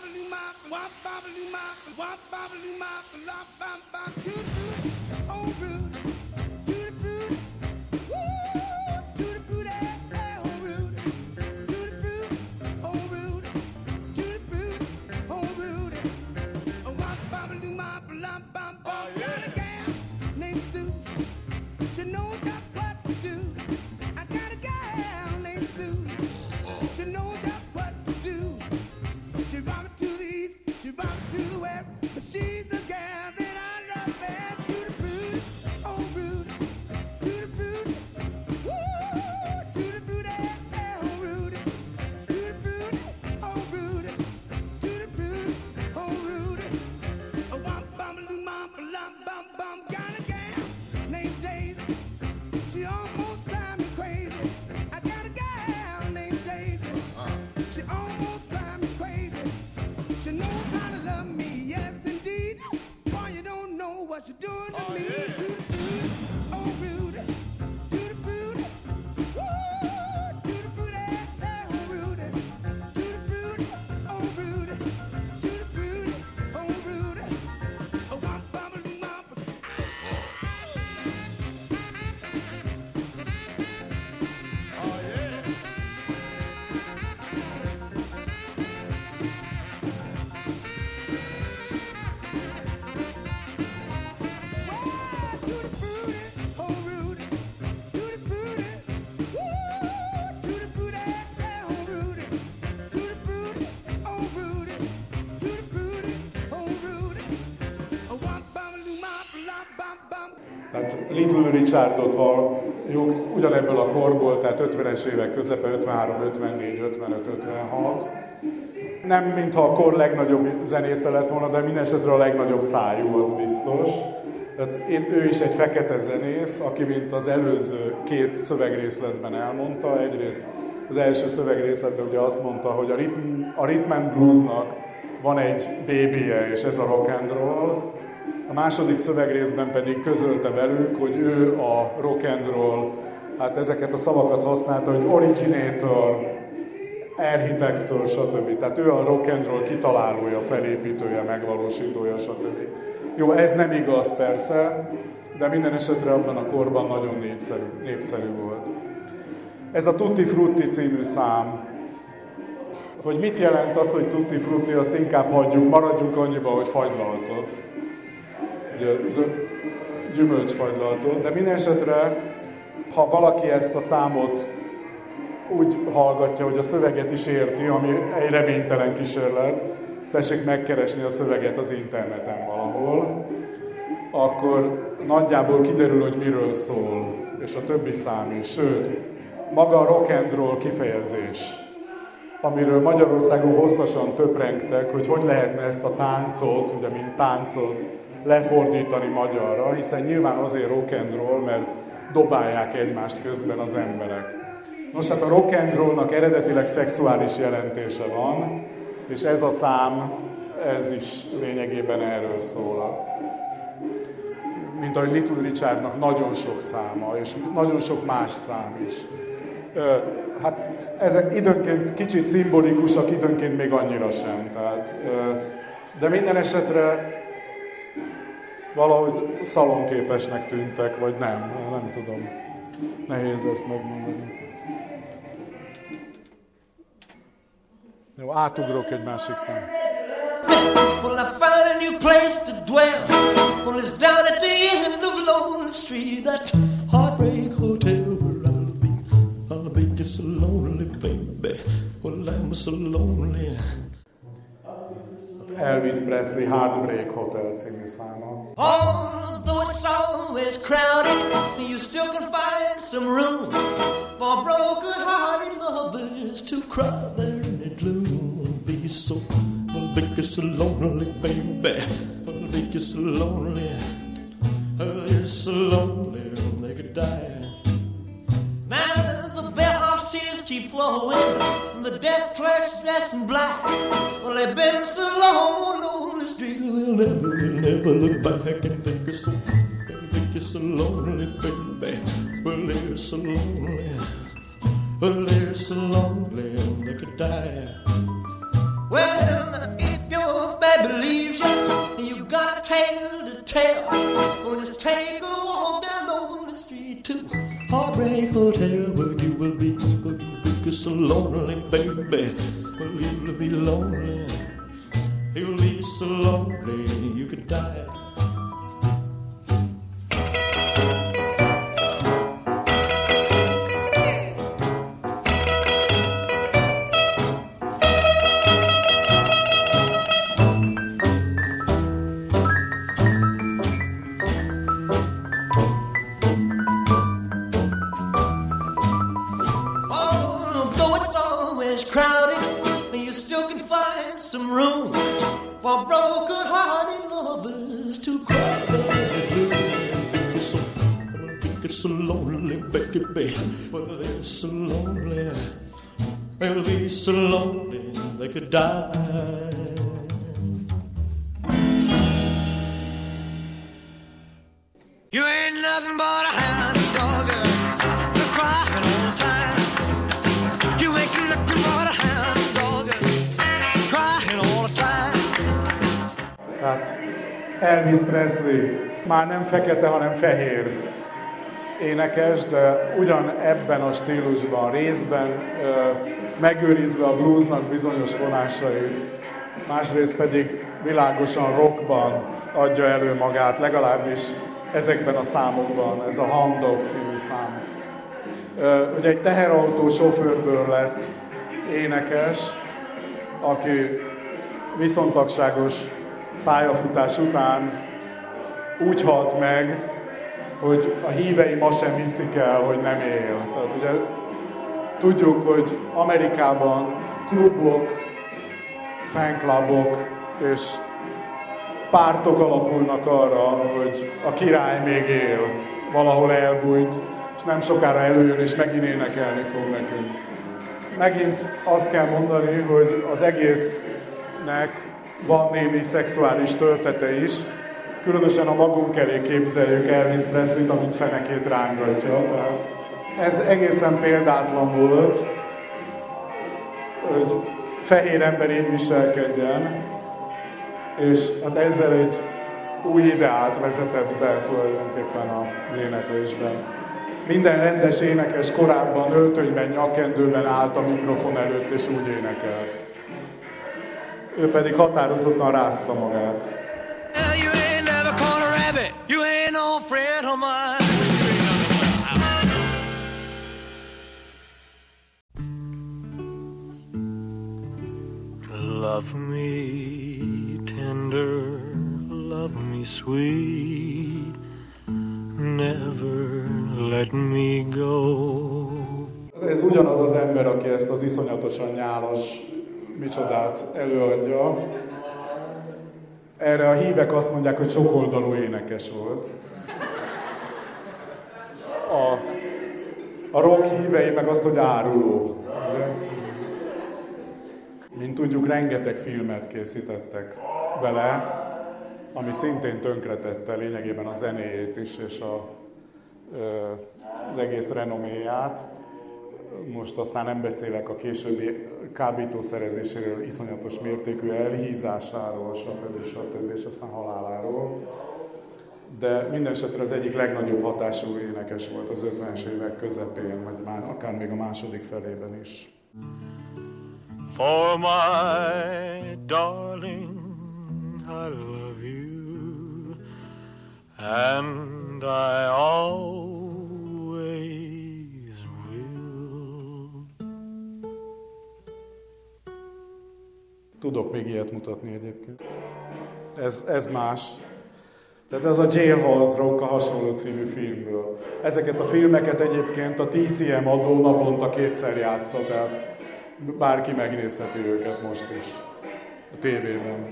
She knows just what to do. I got a gal named Sue. She knows just what to do. She brought me to the east, she brought me to the west, but she's the gal that I love best. To the fruit, oh Tehát Little Richardot halljuk ugyanebből a korból, tehát 50-es évek közepe, 53, 54, 55, 56. Nem mintha a kor legnagyobb zenésze lett volna, de minden esetre a legnagyobb szájú, az biztos. Tehát ő is egy fekete zenész, aki mint az előző két szövegrészletben elmondta. Egyrészt az első szövegrészletben ugye azt mondta, hogy a rhythm and bluesnak van egy bébije, és ez a rock and roll. A második szövegrészben pedig közölte velünk, hogy ő a rock and roll, hát ezeket a szavakat használta, hogy originator, architector, stb. Tehát ő a rock and roll kitalálója, felépítője, megvalósítója, stb. Jó, ez nem igaz persze, de minden esetre abban a korban nagyon népszerű volt. Ez a Tutti Frutti című szám. Hogy mit jelent az, hogy Tutti Frutti, azt inkább hagyjuk, maradjunk annyiba, hogy fagylaltod. Ugye gyümölcsfagylaltod, de minden esetre, ha valaki ezt a számot úgy hallgatja, hogy a szöveget is érti, ami egy reménytelen kísérlet, tessék megkeresni a szöveget az interneten valahol, akkor nagyjából kiderül, hogy miről szól, és a többi szám is. Sőt, maga a rock and roll kifejezés, amiről Magyarországon hosszasan töprengtek, hogy lehetne ezt a táncot, ugye mint táncot lefordítani magyarra, hiszen nyilván azért rock and roll, mert dobálják egymást közben az emberek. Nos, hát a rock and rollnak eredetileg szexuális jelentése van, és ez a szám, ez is lényegében erről szól. Mint ahogy Little Richardnak nagyon sok száma, és nagyon sok más szám is. Hát ezek időnként kicsit szimbolikusak, időnként még annyira sem. Tehát, de minden esetre valahogy szalonképesnek tűntek, vagy nem tudom. Nehéz ezt megmondani. Jó, átugrok egy másik szám. Well, I found a new place to dwell. Well, it's down at the end of Lonely Street, that heartbreak hotel where I'll be just so lonely, baby. Well, I'm so lonely. Elvis Presley Heartbreak Hotel című száma. Although it's always crowded, you still can find some room for broken-hearted lovers to cry there in the gloom. Be so, well, be so lonely, baby. Well, be so lonely. You're so lonely, they could die. Now the bellhop's tears keep flowing, the desk clerk's dressed in black. Well, they've been so long on the street, they'll never look back and think it's so lonely, baby. Well, they're so lonely. Well, they're so lonely, they could die. Well, if your baby leaves you, you got a tale to tell. Well, just take a walk down on the street to Heartbreak Hotel, where you will be so lonely, baby. Well, you'll be lonely. You'll be so lonely, you could die. For broken-hearted lovers to cry they're so lonely, baby. Well, they're so lonely. They'll be so lonely they could die. You ain't nothing but a hound dog, you're crying all the time. You ain't nothing but a hound dog, crying all the time. Tehát Elvis Presley már nem fekete, hanem fehér énekes, de ugyan ebben a stílusban, részben megőrizve a bluesnak bizonyos vonásait, másrészt pedig világosan rockban adja elő magát, legalábbis ezekben a számokban, ez a Hound Dog című szám. Ugye egy teherautó sofőrből lett énekes, aki viszontagságos pályafutás után úgy halt meg, hogy a hívei ma sem hiszik el, hogy nem él. Tehát ugye tudjuk, hogy Amerikában klubok, fanklubok és pártok alapulnak arra, hogy a király még él, valahol elbújt, és nem sokára előjön, és megint énekelni fog nekünk. Megint azt kell mondani, hogy az egésznek van némi szexuális töltete is, különösen a magunk elé képzeljük Elvis Presleyt, amit fenekét rángatja. Tehát ez egészen példátlan volt, hogy fehér ember így viselkedjen, és hát ezzel egy új ideát vezetett be tulajdonképpen az éneklésben. Minden rendes énekes korábban öltönyben, nyakkendőben állt a mikrofon előtt, és úgy énekelt. Ő pedig határozottan rázta magát. You ain't never caught a rabbit. You ain't no friend of mine. Love me tender, love me sweet, never let me go. Ez ugyanaz az ember, aki ezt az iszonyatosan nyálas micsodát előadja. Erre a hívek azt mondják, hogy sokoldalú énekes volt. A rock hívei meg azt, hogy áruló. Mint tudjuk, rengeteg filmet készítettek vele, ami szintén tönkretette lényegében a zenéjét is, és az egész renoméját. Most aztán nem beszélek a későbbi kábítószerezéséről, iszonyatos mértékű elhízásáról, stb. És aztán haláláról. De minden esetre az egyik legnagyobb hatású énekes volt az 50-es évek közepén, vagy már akár még a második felében is. For my darling, I love you, and I always will. Tudok még ilyet mutatni egyébként. Ez más. Tehát ez a Jailhouse Rock, a Hasonló című filmből. Ezeket a filmeket egyébként a TCM adó naponta 2-szer játsza, tehát bárki megnézheti őket most is a tévében.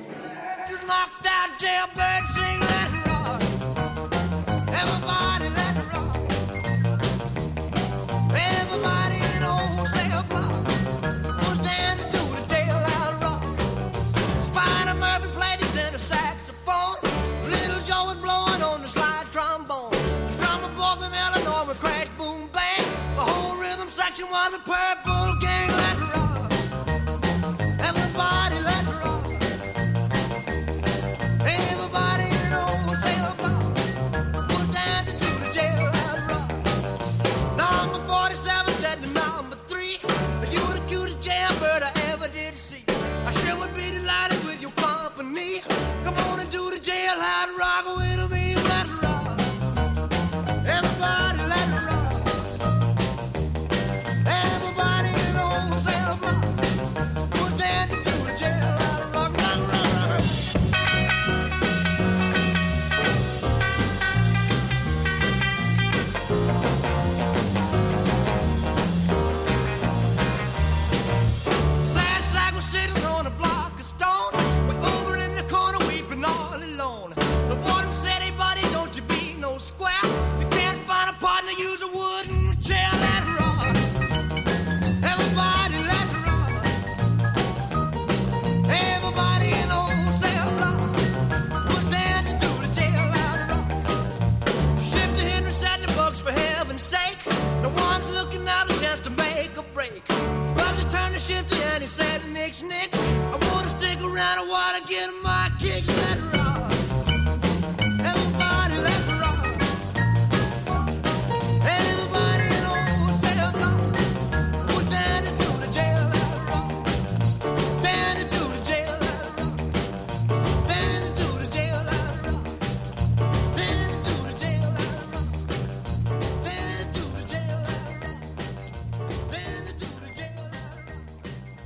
Was a purple gang, let's rock. Everybody, let's rock. Everybody knows they'll rock. We'll dance to the jailhouse rock. Number 47 said to number 3, you're the cutest jailbird I ever did see. I sure would be delighted with your company. Come on and do the jailhouse rock with me, let's rock. Everybody, let's rock. I wanna stick around, I wanna get my kicks, let's rock. Everybody, let's rock. Everybody knows they'll rock. We're dancing to the jail, let's rock. Dancing to the jail, let's rock. Dancing to the jail, let's rock. Dancing to the jail, let's rock. Dancing to the jail, let's rock. Dancing to the jail, let's rock.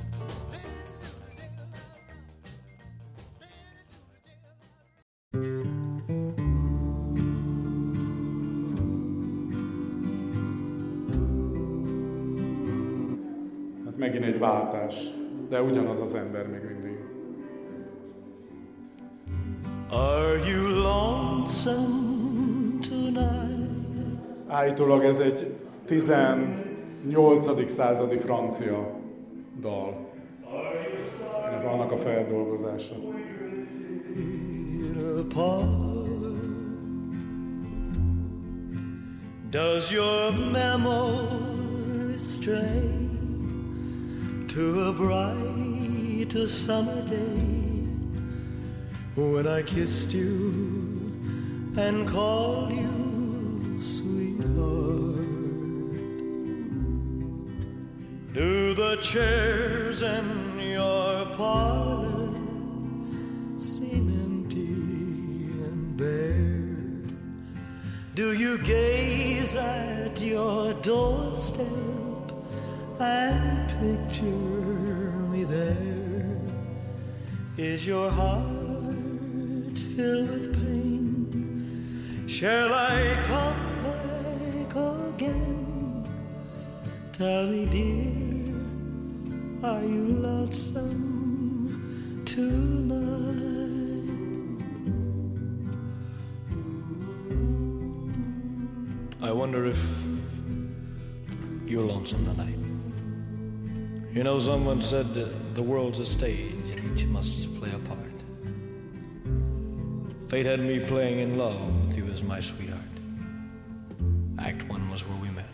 Hát megint egy váltás, de ugyanaz az ember még mindig. Are you lonesome tonight? Állítólag ez egy 18. századi francia dal. Ez annak a feldolgozása. Does your memory stray to a bright summer day when I kissed you and called you sweetheart? Do the chairs in your parlor seem empty and bare? Do you gaze at your doorstep and picture me there? Is your heart filled with pain? Shall I come back again? Tell me, dear, are you lonesome tonight? I wonder if you're lonesome tonight. You know, someone said that the world's a stage and each must play a part. Fate had me playing in love with you as my sweetheart. Act 1 was where we met.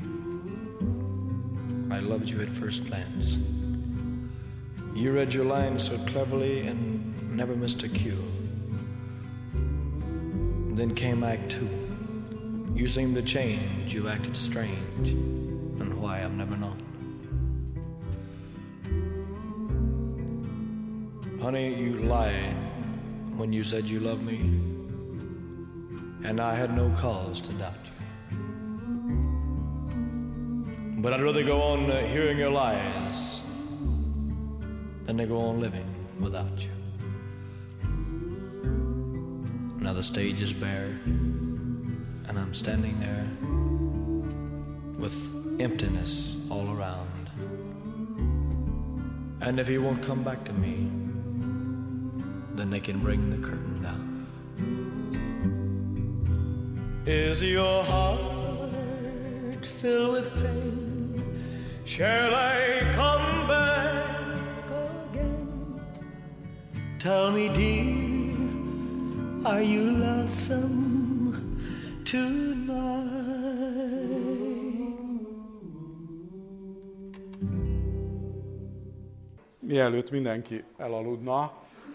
I loved you at first glance. You read your lines so cleverly and never missed a cue. Then came Act 2. You seemed to change, you acted strange, and why I've never known. Honey, you lied when you said you loved me, and I had no cause to doubt you. But I'd rather go on hearing your lies than to go on living without you. Now the stage is bare, and I'm standing there with emptiness all around. And if he won't come back to me, then they can bring the curtain down. Is your heart filled with pain? Shall I come back again? Tell me, dear, are you lonesome tonight? Mielőtt mindenki elaludna,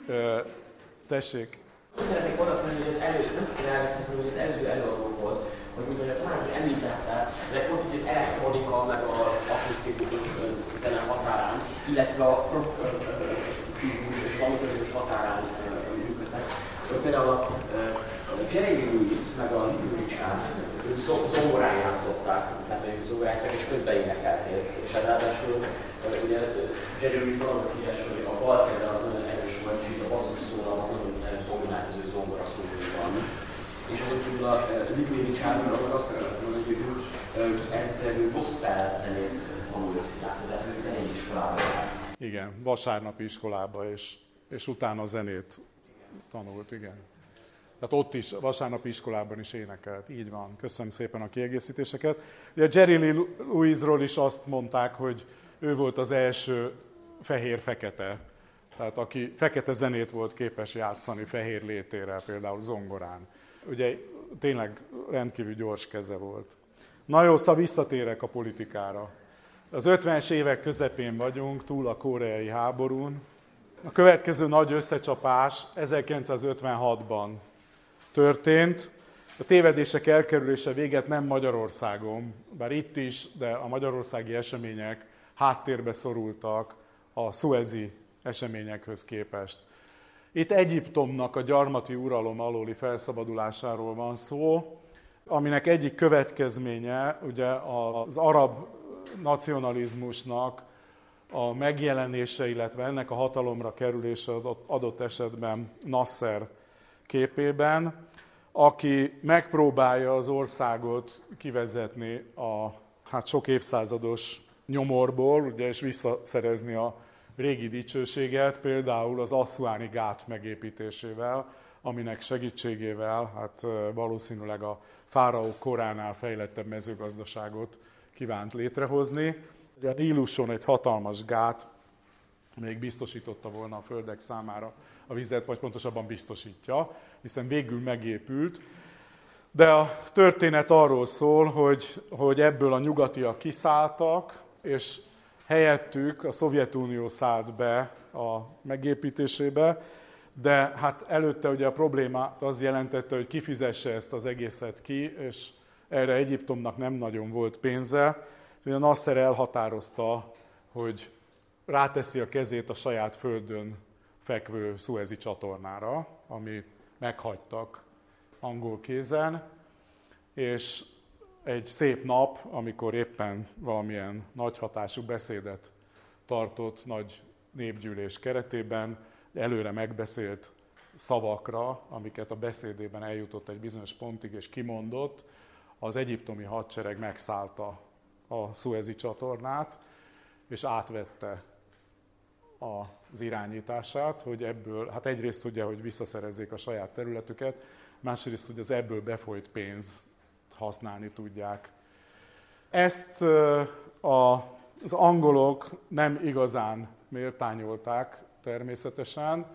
tessék. Szeretnék oda szólni, hogy az előző, nem csak az elveszem, hogy az előző előadókhoz, hogy mint hogy a talán említette, de pont így az elektronika, meg az akusztikus zene határán, illetve a profizmus és az amatőrizmus határán működtek. Például a Jerry Lewis meg a Little Richard zongorán játszották, tehát hogy zongorán játszották és közben énekelték. És hát ráadásul ugye Jerry Lewis valamit híres, hogy a bal keze az nagyon erős volt, és így a basszus szólal az nagyon dominált az ő zongora szólóiban. És azon kívül a Little Richard, mert azt akartam mondani, hogy ő gospel zenét tanult játszani, tehát ő zenei iskolában járt. Igen, vasárnapi iskolába, és utána zenét tanult, igen. Tehát ott is, vasárnapi iskolában is énekelt. Így van. Köszönöm szépen a kiegészítéseket. Ugye Jerry Lee Lewisról is azt mondták, hogy ő volt az első fehér-fekete. Tehát aki fekete zenét volt képes játszani fehér létére, például zongorán. Ugye tényleg rendkívül gyors keze volt. Na jó, szóval visszatérek a politikára. Az 50-es évek közepén vagyunk, túl a koreai háborún. A következő nagy összecsapás 1956-ban történt. A tévedések elkerülése véget nem Magyarországon, bár itt is, de a magyarországi események háttérbe szorultak a szuezi eseményekhöz képest. Itt Egyiptomnak a gyarmati uralom alóli felszabadulásáról van szó, aminek egyik következménye ugye az arab nacionalizmusnak a megjelenése, illetve ennek a hatalomra kerülése adott esetben Nasser képében, aki megpróbálja az országot kivezetni a sok évszázados nyomorból, ugye, és visszaszerezni a régi dicsőséget, például az Asszuáni gát megépítésével, aminek segítségével hát valószínűleg a fáraók koránál fejlettebb mezőgazdaságot kívánt létrehozni. Ugye a Níluson egy hatalmas gát még biztosította volna a földek számára a vizet, vagy pontosabban biztosítja, hiszen végül megépült. De a történet arról szól, hogy ebből a nyugatiak kiszálltak, és helyettük a Szovjetunió szállt be a megépítésébe, de hát előtte ugye a problémát az jelentette, hogy kifizesse ezt az egészet ki, és erre Egyiptomnak nem nagyon volt pénze. Ugye Nasser elhatározta, hogy ráteszi a kezét a saját földön fekvő Szuezi csatornára, amit meghagytak angol kézen, és egy szép nap, amikor éppen valamilyen nagy hatású beszédet tartott nagy népgyűlés keretében, előre megbeszélt szavakra, amiket a beszédében eljutott egy bizonyos pontig és kimondott, az egyiptomi hadsereg megszállta a Szuezi csatornát, és átvette az irányítását, hogy ebből, hát egyrészt ugye, hogy visszaszerezzék a saját területüket, másrészt, hogy az ebből befolyt pénzt használni tudják. Ezt az angolok nem igazán méltányolták természetesen,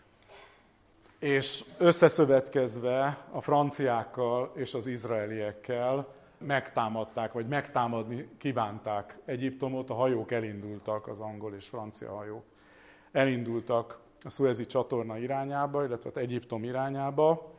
és összeszövetkezve a franciákkal és az izraeliekkel megtámadták, vagy megtámadni kívánták Egyiptomot, a hajók elindultak, az angol és francia hajók elindultak a Szuezi csatorna irányába, illetve Egyiptom irányába,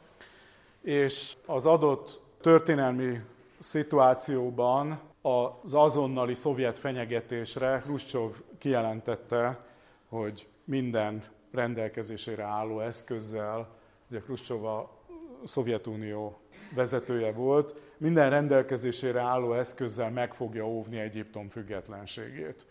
és az adott történelmi szituációban az azonnali szovjet fenyegetésre Hruscsov kijelentette, hogy minden rendelkezésére álló eszközzel, ugye Hruscsov a Szovjetunió vezetője volt, minden rendelkezésére álló eszközzel meg fogja óvni Egyiptom függetlenségét.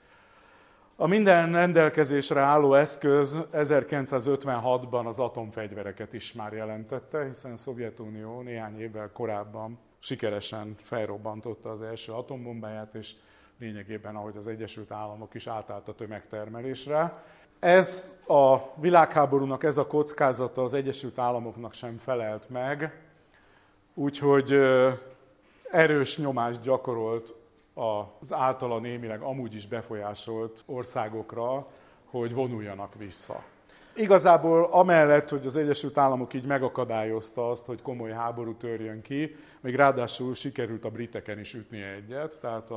A minden rendelkezésre álló eszköz 1956-ban az atomfegyvereket is már jelentette, hiszen a Szovjetunió néhány évvel korábban sikeresen felrobbantotta az első atombombáját, és lényegében, ahogy az Egyesült Államok is átállt a tömegtermelésre. Ez a világháborúnak, ez a kockázata az Egyesült Államoknak sem felelt meg, úgyhogy erős nyomást gyakorolt az általa némileg amúgy is befolyásolt országokra, hogy vonuljanak vissza. Igazából amellett, hogy az Egyesült Államok így megakadályozta azt, hogy komoly háború törjön ki, még ráadásul sikerült a briteken is ütni egyet, tehát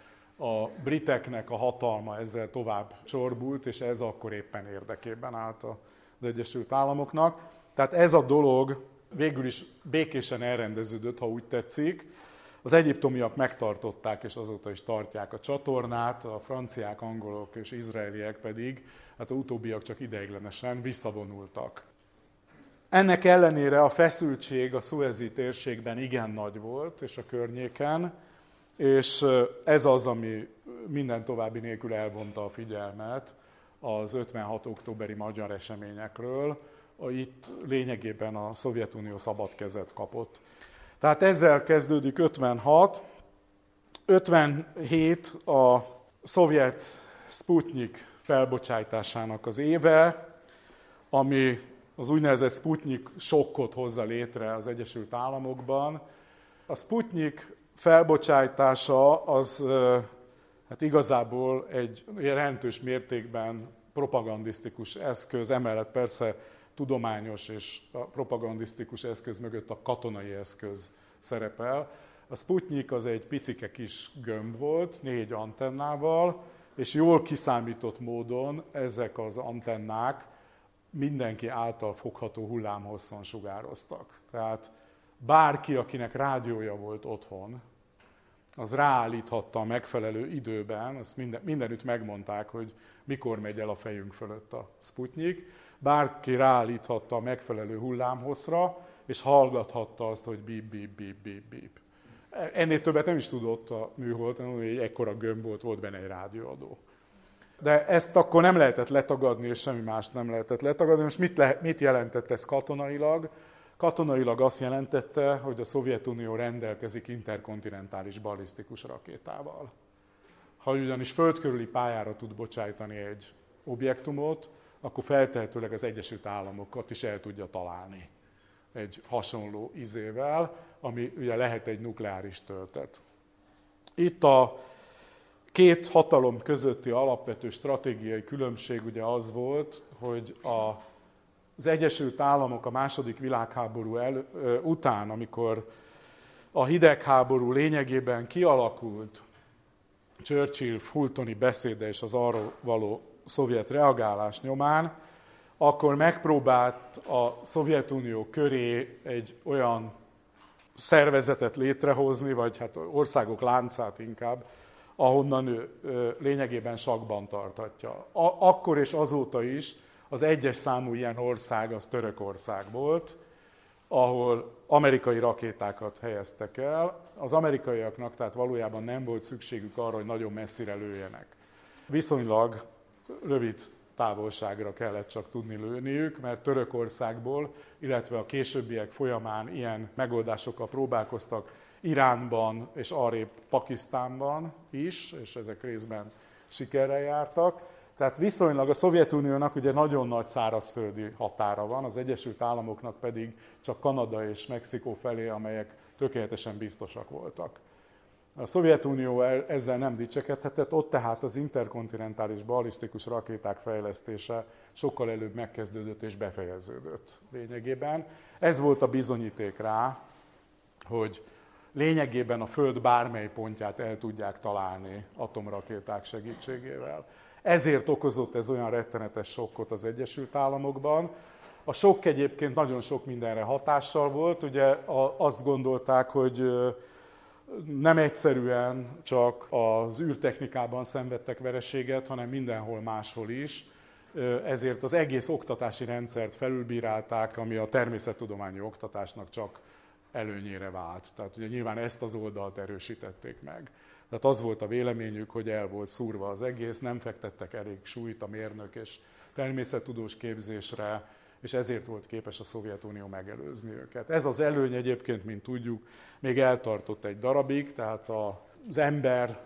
a briteknek a hatalma ezzel tovább csorbult, és ez akkor éppen érdekében állt az Egyesült Államoknak. Tehát ez a dolog végül is békésen elrendeződött, ha úgy tetszik. Az egyiptomiak megtartották, és azóta is tartják a csatornát, a franciák, angolok és izraeliek pedig, hát a utóbbiak csak ideiglenesen visszavonultak. Ennek ellenére a feszültség a szuezi térségben igen nagy volt, és a környéken, és ez az, ami minden további nélkül elvonta a figyelmet az 56. októberi magyar eseményekről. Itt lényegében a Szovjetunió szabad kezet kapott. Tehát ezzel kezdődik 56. 57 a szovjet Sputnik felbocsájtásának az éve, ami az úgynevezett Sputnik sokkot hozza létre az Egyesült Államokban. A Sputnik felbocsájtása az hát igazából egy jelentős mértékben propagandisztikus eszköz, emellett persze tudományos és a propagandisztikus eszköz mögött a katonai eszköz szerepel. A Sputnik az egy picike kis gömb volt, 4 antennával, és jól kiszámított módon ezek az antennák mindenki által fogható hullámhosszon sugároztak. Tehát bárki, akinek rádiója volt otthon, az ráállíthatta a megfelelő időben, azt mindenütt megmondták, hogy mikor megy el a fejünk fölött a Sputnik, bárki ráállíthatta a megfelelő hullámhosszra, és hallgathatta azt, hogy bíp, bíp, bíp, bíp, bíp. Ennél többet nem is tudott a műhold, hogy egy ekkora gömb volt benne egy rádióadó. De ezt akkor nem lehetett letagadni, és semmi mást nem lehetett letagadni. Most mit jelentett ez katonailag? Katonailag azt jelentette, hogy a Szovjetunió rendelkezik interkontinentális ballisztikus rakétával. Ha ugyanis föld körüli pályára tud bocsájtani egy objektumot, akkor feltehetőleg az Egyesült Államokat is el tudja találni egy hasonló izével, ami ugye lehet egy nukleáris töltet. Itt a két hatalom közötti alapvető stratégiai különbség ugye az volt, hogy az Egyesült Államok a második világháború után, amikor a hidegháború lényegében kialakult, Churchill fultoni beszéde és az arról való szovjet reagálás nyomán, akkor megpróbált a Szovjetunió köré egy olyan szervezetet létrehozni, vagy hát országok láncát inkább, ahonnan ő lényegében sakkban tarthatja. Akkor és azóta is az egyes számú ilyen ország az Törökország volt, ahol amerikai rakétákat helyeztek el. Az amerikaiaknak tehát valójában nem volt szükségük arra, hogy nagyon messzire lőjenek. Viszonylag rövid távolságra kellett csak tudni lőniük, mert Törökországból, illetve a későbbiek folyamán ilyen megoldásokkal próbálkoztak Iránban és arrébb Pakisztánban is, és ezek részben sikerrel jártak. Tehát viszonylag a Szovjetuniónak ugye nagyon nagy szárazföldi határa van, az Egyesült Államoknak pedig csak Kanada és Mexikó felé, amelyek tökéletesen biztosak voltak. A Szovjetunió ezzel nem dicsekedhetett, ott tehát az interkontinentális ballisztikus rakéták fejlesztése sokkal előbb megkezdődött és befejeződött lényegében. Ez volt a bizonyíték rá, hogy lényegében a Föld bármely pontját el tudják találni atomrakéták segítségével. Ezért okozott ez olyan rettenetes sokkot az Egyesült Államokban. A sokk egyébként nagyon sok mindenre hatással volt. Ugye azt gondolták, hogy nem egyszerűen csak az űrtechnikában szenvedtek vereséget, hanem mindenhol máshol is. Ezért az egész oktatási rendszert felülbírálták, ami a természettudományi oktatásnak csak előnyére vált. Tehát ugye nyilván ezt az oldalt erősítették meg. Tehát az volt a véleményük, hogy el volt szúrva az egész, nem fektettek elég súlyt a mérnök és természettudós képzésre, és ezért volt képes a Szovjetunió megelőzni őket. Ez az előny egyébként, mint tudjuk, még eltartott egy darabig, tehát az ember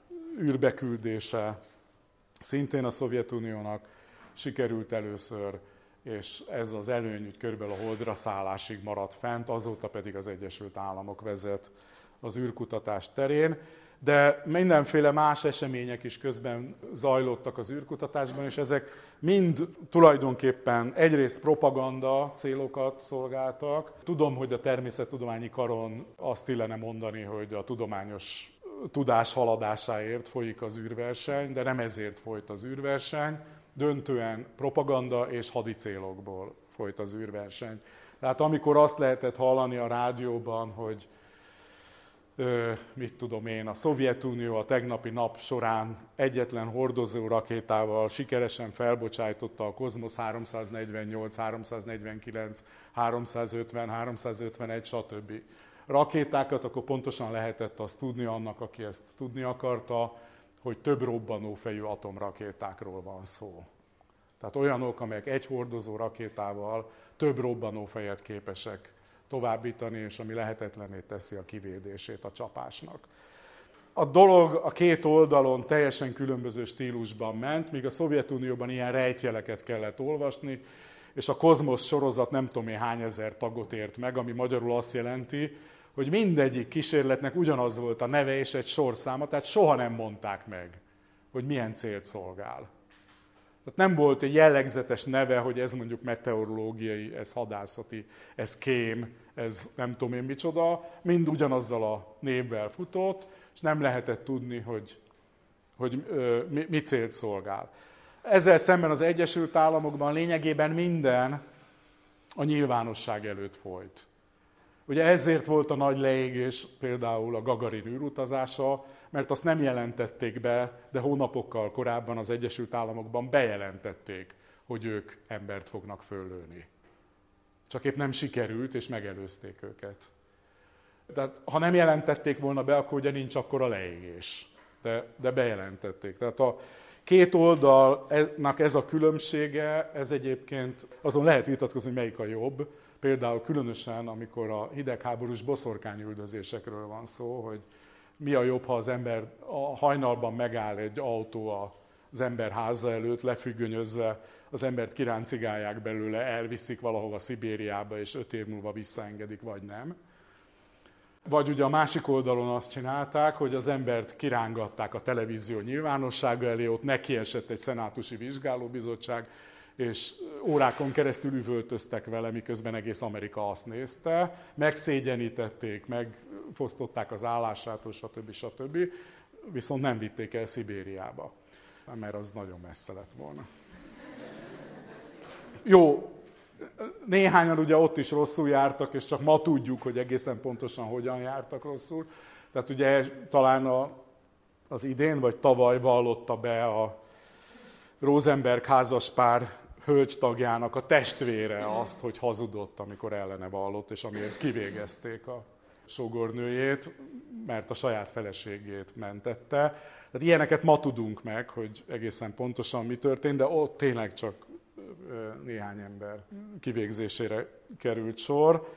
űrbeküldése szintén a Szovjetuniónak sikerült először, és ez az előny úgy körülbelül a Holdra szállásig maradt fent, azóta pedig az Egyesült Államok vezet az űrkutatás terén. De mindenféle más események is közben zajlottak az űrkutatásban, és ezek mind tulajdonképpen egyrészt propaganda célokat szolgáltak. Tudom, hogy a természettudományi karon azt illene mondani, hogy a tudományos tudás haladásáért folyik az űrverseny, de nem ezért folyt az űrverseny, döntően propaganda és hadi célokból folyt az űrverseny. Tehát amikor azt lehetett hallani a rádióban, hogy mit tudom én, a Szovjetunió a tegnapi nap során egyetlen hordozó rakétával sikeresen felbocsájtotta a Kozmosz 348, 349, 350, 351, stb. rakétákat, akkor pontosan lehetett azt tudni annak, aki ezt tudni akarta, hogy több robbanófejű atomrakétákról van szó. Tehát olyanok, amelyek egy hordozó rakétával több robbanófejet képesek továbbítani, és ami lehetetlenné teszi a kivédését a csapásnak. A dolog a két oldalon teljesen különböző stílusban ment, míg a Szovjetunióban ilyen rejtjeleket kellett olvasni, és a Kozmosz sorozat nem tudom én hány ezer tagot ért meg, ami magyarul azt jelenti, hogy mindegyik kísérletnek ugyanaz volt a neve és egy sorszáma, tehát soha nem mondták meg, hogy milyen célt szolgál. Tehát nem volt egy jellegzetes neve, hogy ez mondjuk meteorológiai, ez hadászati, ez kém, ez nem tudom én micsoda, mind ugyanazzal a névvel futott, és nem lehetett tudni, hogy mi célt szolgál. Ezzel szemben az Egyesült Államokban lényegében minden a nyilvánosság előtt folyt. Ugye ezért volt a nagy leégés például a Gagarin űrutazása, mert azt nem jelentették be, de hónapokkal korábban az Egyesült Államokban bejelentették, hogy ők embert fognak föllőni. Csak épp nem sikerült, és megelőzték őket. Tehát ha nem jelentették volna be, akkor ugye nincs akkora leégés. De bejelentették. Tehát a két oldalnak ez a különbsége, ez egyébként azon lehet vitatkozni, hogy melyik a jobb. Például különösen, amikor a hidegháborús boszorkányüldözésekről van szó, hogy mi a jobb, ha az ember a hajnalban megáll egy autó az ember háza előtt, lefüggönyözve, az embert kiráncigálják belőle, elviszik valahova Szibériába, és 5 év múlva visszaengedik, vagy nem. Vagy ugye a másik oldalon azt csinálták, hogy az embert kirángatták a televízió nyilvánossága elé, ott nekiesett egy szenátusi vizsgálóbizottság, és órákon keresztül üvöltöztek vele, miközben egész Amerika azt nézte, megszégyenítették, megfosztották az állásától, stb. Viszont nem vitték el Szibériába, mert az nagyon messze lett volna. Jó, néhányan ugye ott is rosszul jártak, és csak ma tudjuk, hogy egészen pontosan hogyan jártak rosszul. Tehát ugye talán az idén vagy tavaly vallotta be a Rosenberg házaspár hölgytagjának a testvére azt, hogy hazudott, amikor ellene vallott, és amiért kivégezték a sógornőjét, mert a saját feleségét mentette. Tehát ilyeneket ma tudunk meg, hogy egészen pontosan mi történt, de ott tényleg csak néhány ember kivégzésére került sor.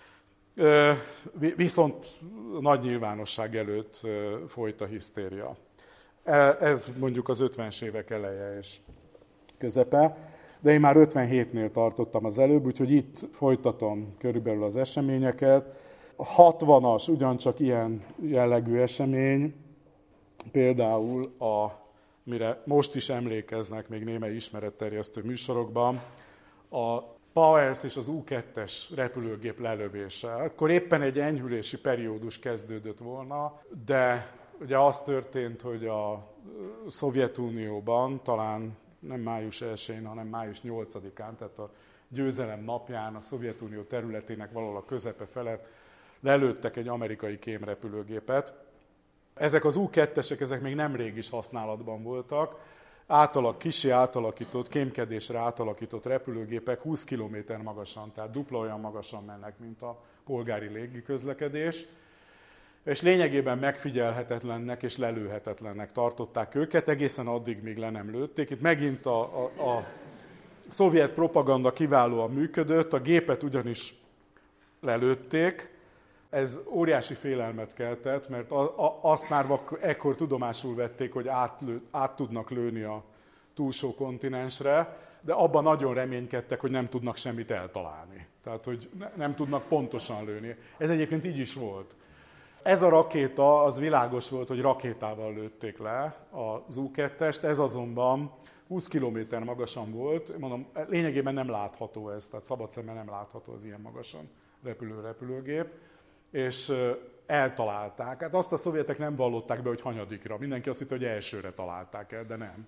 Viszont nagy nyilvánosság előtt folyt a hisztéria. Ez mondjuk az 50-es évek eleje és közepe, de én már 57-nél tartottam az előbb, úgyhogy itt folytatom körülbelül az eseményeket. A 60-as ugyancsak ilyen jellegű esemény, például mire most is emlékeznek még némely ismeretterjesztő műsorokban, a Powers és az U-2-es repülőgép lelövése. Akkor éppen egy enyhülési periódus kezdődött volna, de ugye az történt, hogy a Szovjetunióban talán nem május 1-én, hanem május 8-án, tehát a győzelem napján a Szovjetunió területének valahol a közepe felett lelőttek egy amerikai kémrepülőgépet. Ezek az U-2-esek, ezek még nemrég is használatban voltak. Kissé átalakított, kémkedésre átalakított repülőgépek 20 km magasan, tehát dupla olyan magasan mennek, mint a polgári légiközlekedés. És lényegében megfigyelhetetlennek és lelőhetetlennek tartották őket, egészen addig, míg le nem lőtték. Itt megint a szovjet propaganda kiválóan működött, a gépet ugyanis lelőtték. Ez óriási félelmet keltett, mert azt már ekkor tudomásul vették, hogy át tudnak lőni a túlsó kontinensre, de abban nagyon reménykedtek, hogy nem tudnak semmit eltalálni. Tehát, hogy nem tudnak pontosan lőni. Ez egyébként így is volt. Ez a rakéta, az világos volt, hogy rakétával lőtték le az U-2-est, ez azonban 20 kilométer magasan volt, mondom, lényegében nem látható ez, tehát szabad szemmel nem látható az ilyen magasan repülő repülőgép, és eltalálták. Hát azt a szovjetek nem vallották be, hogy hanyadikra. Mindenki azt hitte, hogy elsőre találták el, de nem.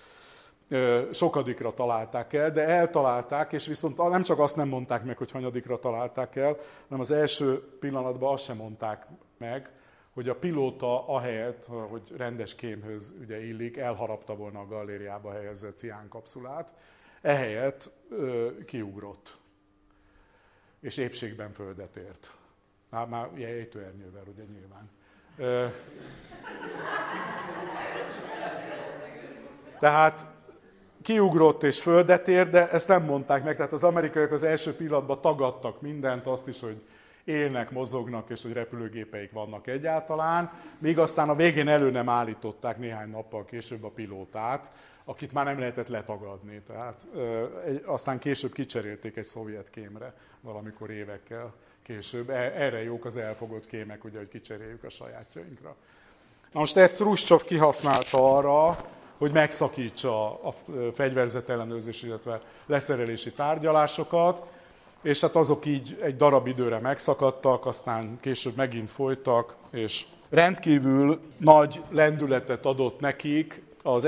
Sokadikra találták el, de eltalálták, és viszont nem csak azt nem mondták meg, hogy hanyadikra találták el, hanem az első pillanatban azt sem mondták meg, hogy a pilóta ahelyett, hogy rendes kémhöz ugye illik, elharapta volna a galériába helyezett ciánkapszulát, ehelyett kiugrott, és épségben földet ért. Már ilyen ejtőernyővel, ugye nyilván. Tehát kiugrott és földet ért, de ezt nem mondták meg, tehát az amerikaiak az első pillanatban tagadtak mindent, azt is, hogy élnek, mozognak, és hogy repülőgépeik vannak egyáltalán, míg aztán a végén elő nem állították néhány nappal később a pilótát, akit már nem lehetett letagadni. Tehát aztán később kicserélték egy szovjet kémre, valamikor évekkel később. Erre jók az elfogott kémek, ugye, hogy kicseréljük a sajátjainkra. Na most ezt Hruscsov kihasználta arra, hogy megszakítsa a fegyverzetellenőrzés, illetve leszerelési tárgyalásokat, és hát azok így egy darab időre megszakadtak, aztán később megint folytak, és rendkívül nagy lendületet adott nekik az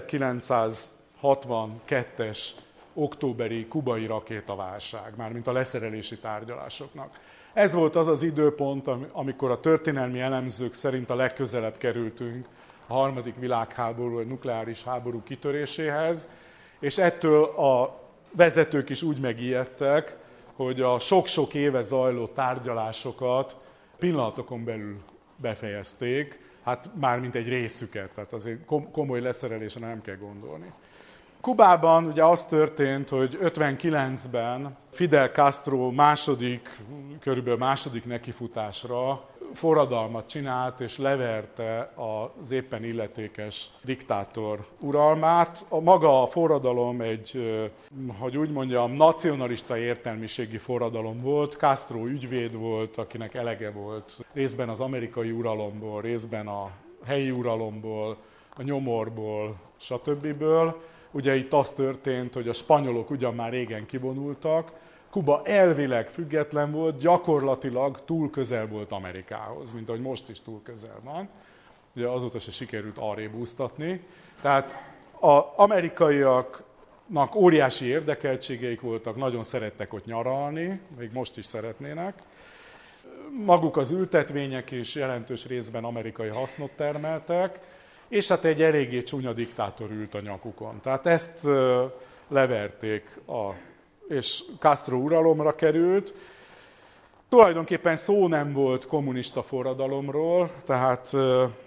1962-es októberi kubai rakétaválság, mármint a leszerelési tárgyalásoknak. Ez volt az az időpont, amikor a történelmi elemzők szerint a legközelebb kerültünk a harmadik világháború, a nukleáris háború kitöréséhez, és ettől a vezetők is úgy megijedtek, hogy a sok-sok éve zajló tárgyalásokat pillanatokon belül befejezték, hát mármint egy részüket, tehát azért komoly leszerelésre nem kell gondolni. Kubában ugye az történt, hogy 59-ben Fidel Castro körülbelül második nekifutásra forradalmat csinált, és leverte az éppen illetékes diktátor uralmát. Maga a forradalom egy, hogy úgy mondjam, nacionalista értelmiségi forradalom volt. Castro ügyvéd volt, akinek elege volt részben az amerikai uralomból, részben a helyi uralomból, a nyomorból, stb. Ugye itt az történt, hogy a spanyolok ugyan már régen kivonultak, Kuba elvileg független volt, gyakorlatilag túl közel volt Amerikához, mint ahogy most is túl közel van. Ugye azóta se sikerült arrébb úsztatni. Tehát az amerikaiaknak óriási érdekeltségeik voltak, nagyon szerettek ott nyaralni, még most is szeretnének. Maguk az ültetvények is jelentős részben amerikai hasznot termeltek, és hát egy eléggé csúnya diktátor ült a nyakukon. Tehát ezt leverték, és Castro uralomra került. Tulajdonképpen szó nem volt kommunista forradalomról, tehát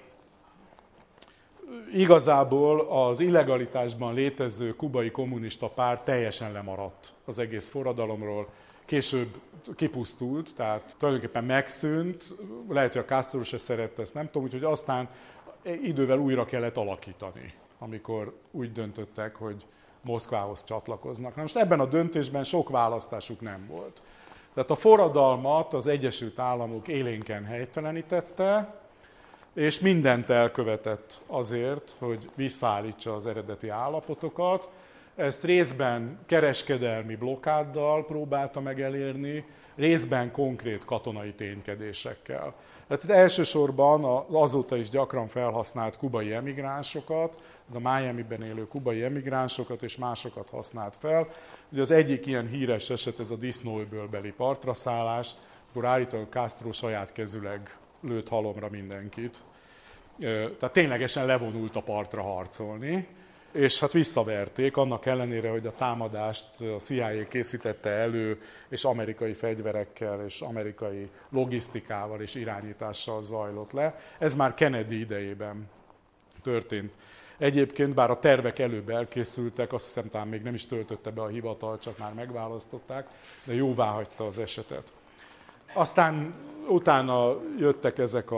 igazából az illegalitásban létező kubai kommunista párt teljesen lemaradt az egész forradalomról. Később kipusztult, tehát tulajdonképpen megszűnt, lehet, hogy a Castro se szerette ezt, nem tudom, úgyhogy aztán idővel újra kellett alakítani, amikor úgy döntöttek, hogy Moszkvához csatlakoznak. Na most ebben a döntésben sok választásuk nem volt. Tehát a forradalmat az Egyesült Államok élénken helytelenítette, és mindent elkövetett azért, hogy visszaállítsa az eredeti állapotokat. Ezt részben kereskedelmi blokkáddal próbálta meg elérni, részben konkrét katonai ténykedésekkel. Tehát elsősorban az azóta is gyakran felhasznált kubai emigránsokat, a Miamiben élő kubai emigránsokat és másokat használt fel. Ugye az egyik ilyen híres eset ez a disznóöbölbeli partraszállás, akkor állítólag Castro saját kezüleg lőtt halomra mindenkit. Tehát ténylegesen levonult a partra harcolni, és hát visszaverték, annak ellenére, hogy a támadást a CIA készítette elő, és amerikai fegyverekkel, és amerikai logisztikával és irányítással zajlott le. Ez már Kennedy idejében történt. Egyébként, bár a tervek előbb elkészültek, azt hiszem, talán még nem is töltötte be a hivatalt, csak már megválasztották, de jóváhagyta az esetet. Aztán utána jöttek ezek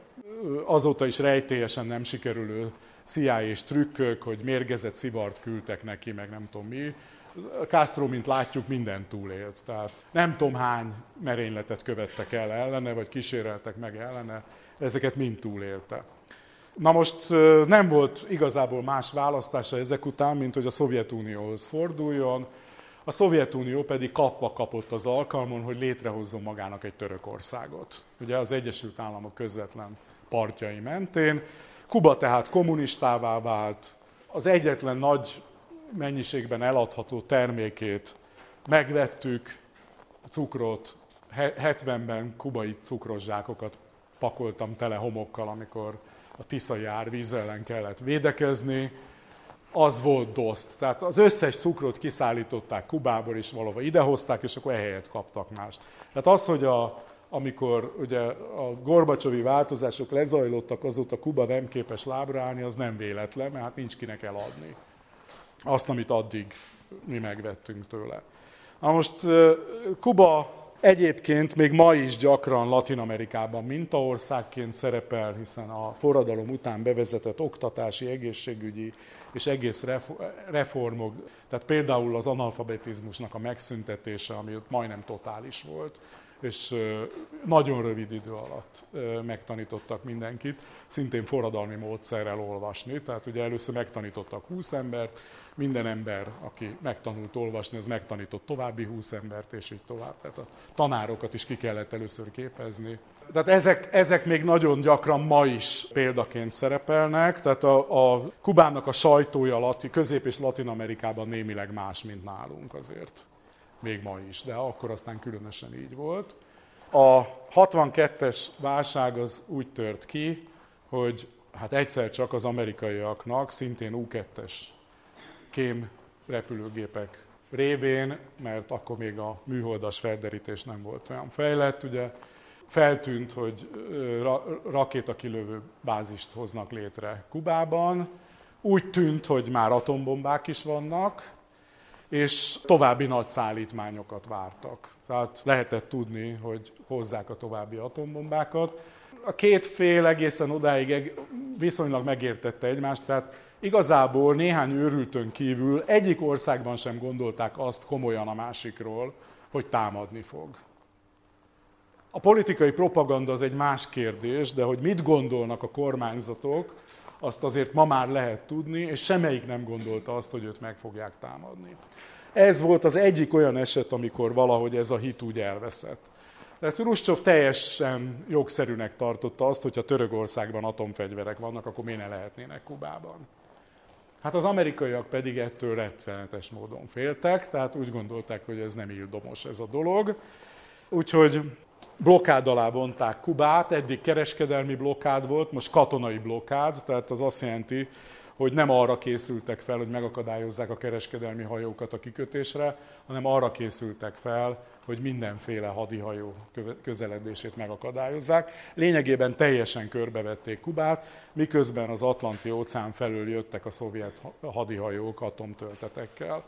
azóta is rejtélyesen nem sikerülő CIA-s trükkök, hogy mérgezett szivart küldtek neki, meg nem tudom mi. Castro, mint látjuk, mindent túlélt. Tehát nem tudom hány merényletet követtek el ellene, vagy kíséreltek meg ellene, ezeket mind túlélte. Na most nem volt igazából más választása ezek után, mint hogy a Szovjetunióhoz forduljon. A Szovjetunió pedig kapva kapott az alkalmon, hogy létrehozzon magának egy Törökországot. Ugye az Egyesült Államok közvetlen partjai mentén. Kuba tehát kommunistává vált, az egyetlen nagy mennyiségben eladható termékét megvettük, a cukrot, 70-ben kubai cukros zsákokat pakoltam tele homokkal, amikor a tiszai árvíz ellen kellett védekezni, az volt DOST. Tehát az összes cukrot kiszállították Kubából, és valahova idehozták, és akkor ehelyett kaptak mást. Tehát az, hogy amikor ugye a Gorbacsovi változások lezajlottak, azóta Kuba nem képes lábra állni, az nem véletlen, mert hát nincs kinek eladni azt, amit addig mi megvettünk tőle. Na most Kuba egyébként még ma is gyakran Latin-Amerikában mintaországként szerepel, hiszen a forradalom után bevezetett oktatási, egészségügyi és egész reformok, tehát például az analfabetizmusnak a megszüntetése, ami ott majdnem totális volt, és nagyon rövid idő alatt megtanítottak mindenkit, szintén forradalmi módszerrel olvasni. Tehát ugye először megtanítottak 20 embert, minden ember, aki megtanult olvasni, az megtanított további 20 embert, és így tovább. Tehát a tanárokat is ki kellett először képezni. Tehát ezek még nagyon gyakran ma is példaként szerepelnek, tehát a Kubának a sajtója Közép- és Latin-Amerikában némileg más, mint nálunk azért. Még ma is, de akkor aztán különösen így volt. A 62-es válság az úgy tört ki, hogy hát egyszer csak az amerikaiaknak szintén U-2-es kém repülőgépek révén, mert akkor még a műholdas felderítés nem volt olyan fejlett, ugye feltűnt, hogy rakétakilövő bázist hoznak létre Kubában. Úgy tűnt, hogy már atombombák is vannak, és további nagy szállítmányokat vártak. Tehát lehetett tudni, hogy hozzák a további atombombákat. a két fél egészen odáig viszonylag megértette egymást, tehát igazából néhány őrültön kívül egyik országban sem gondolták azt komolyan a másikról, hogy támadni fog. A politikai propaganda az egy más kérdés, de hogy mit gondolnak a kormányzatok, azt azért ma már lehet tudni, és semmelyik nem gondolta azt, hogy őt meg fogják támadni. Ez volt az egyik olyan eset, amikor valahogy ez a hit úgy elveszett. Tehát Hruscsov teljesen jogszerűnek tartotta azt, hogyha Törökországban atomfegyverek vannak, akkor miért ne lehetnének Kubában. Hát az amerikaiak pedig ettől rettenetes módon féltek, tehát úgy gondolták, hogy ez nem ildomos ez a dolog. Úgyhogy blokkád alá vonták Kubát, eddig kereskedelmi blokkád volt, most katonai blokkád, tehát az azt jelenti, hogy nem arra készültek fel, hogy megakadályozzák a kereskedelmi hajókat a kikötésre, hanem arra készültek fel, hogy mindenféle hadihajó közeledését megakadályozzák. Lényegében teljesen körbevették Kubát, miközben az Atlanti-óceán felől jöttek a szovjet hadihajók atomtöltetekkel.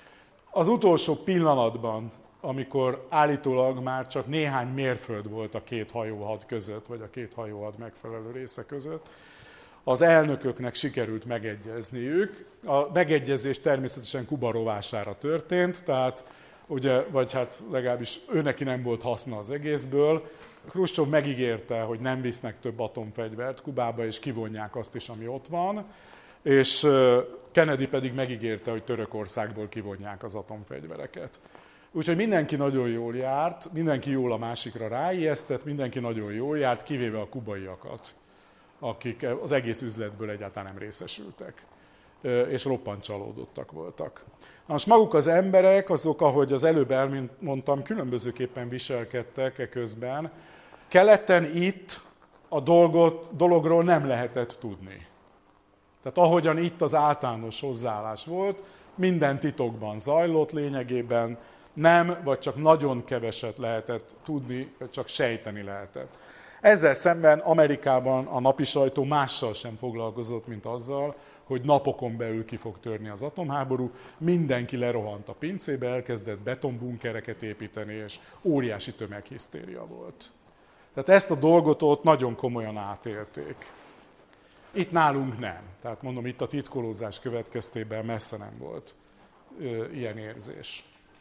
Az utolsó pillanatban, amikor állítólag már csak néhány mérföld volt a két hajóhad között, vagy a két hajóhad megfelelő része között, az elnököknek sikerült megegyezniük. A megegyezés természetesen Kuba rovására történt, tehát ugye, vagy hát legalábbis őneki nem volt haszna az egészből. Hruscsov megígérte, hogy nem visznek több atomfegyvert Kubába, és kivonják azt is, ami ott van, és Kennedy pedig megígérte, hogy Törökországból kivonják az atomfegyvereket. Úgyhogy mindenki nagyon jól járt, mindenki jól a másikra ráijesztett, mindenki nagyon jól járt, kivéve a kubaiakat, akik az egész üzletből egyáltalán nem részesültek, és roppant csalódottak voltak. Most maguk az emberek, azok, ahogy az előbb elmondtam, különbözőképpen viselkedtek eközben. Keleten itt a dologról nem lehetett tudni. Tehát ahogyan itt az általános hozzáállás volt, minden titokban zajlott lényegében, nem, vagy csak nagyon keveset lehetett tudni, vagy csak sejteni lehetett. Ezzel szemben Amerikában a napi sajtó mással sem foglalkozott, mint azzal, hogy napokon belül ki fog törni az atomháború. Mindenki lerohant a pincébe, elkezdett betonbunkereket építeni, és óriási tömeghisztéria volt. Tehát ezt a dolgot ott nagyon komolyan átélték. Itt nálunk nem. Tehát mondom, itt a titkolózás következtében messze nem volt ilyen érzés.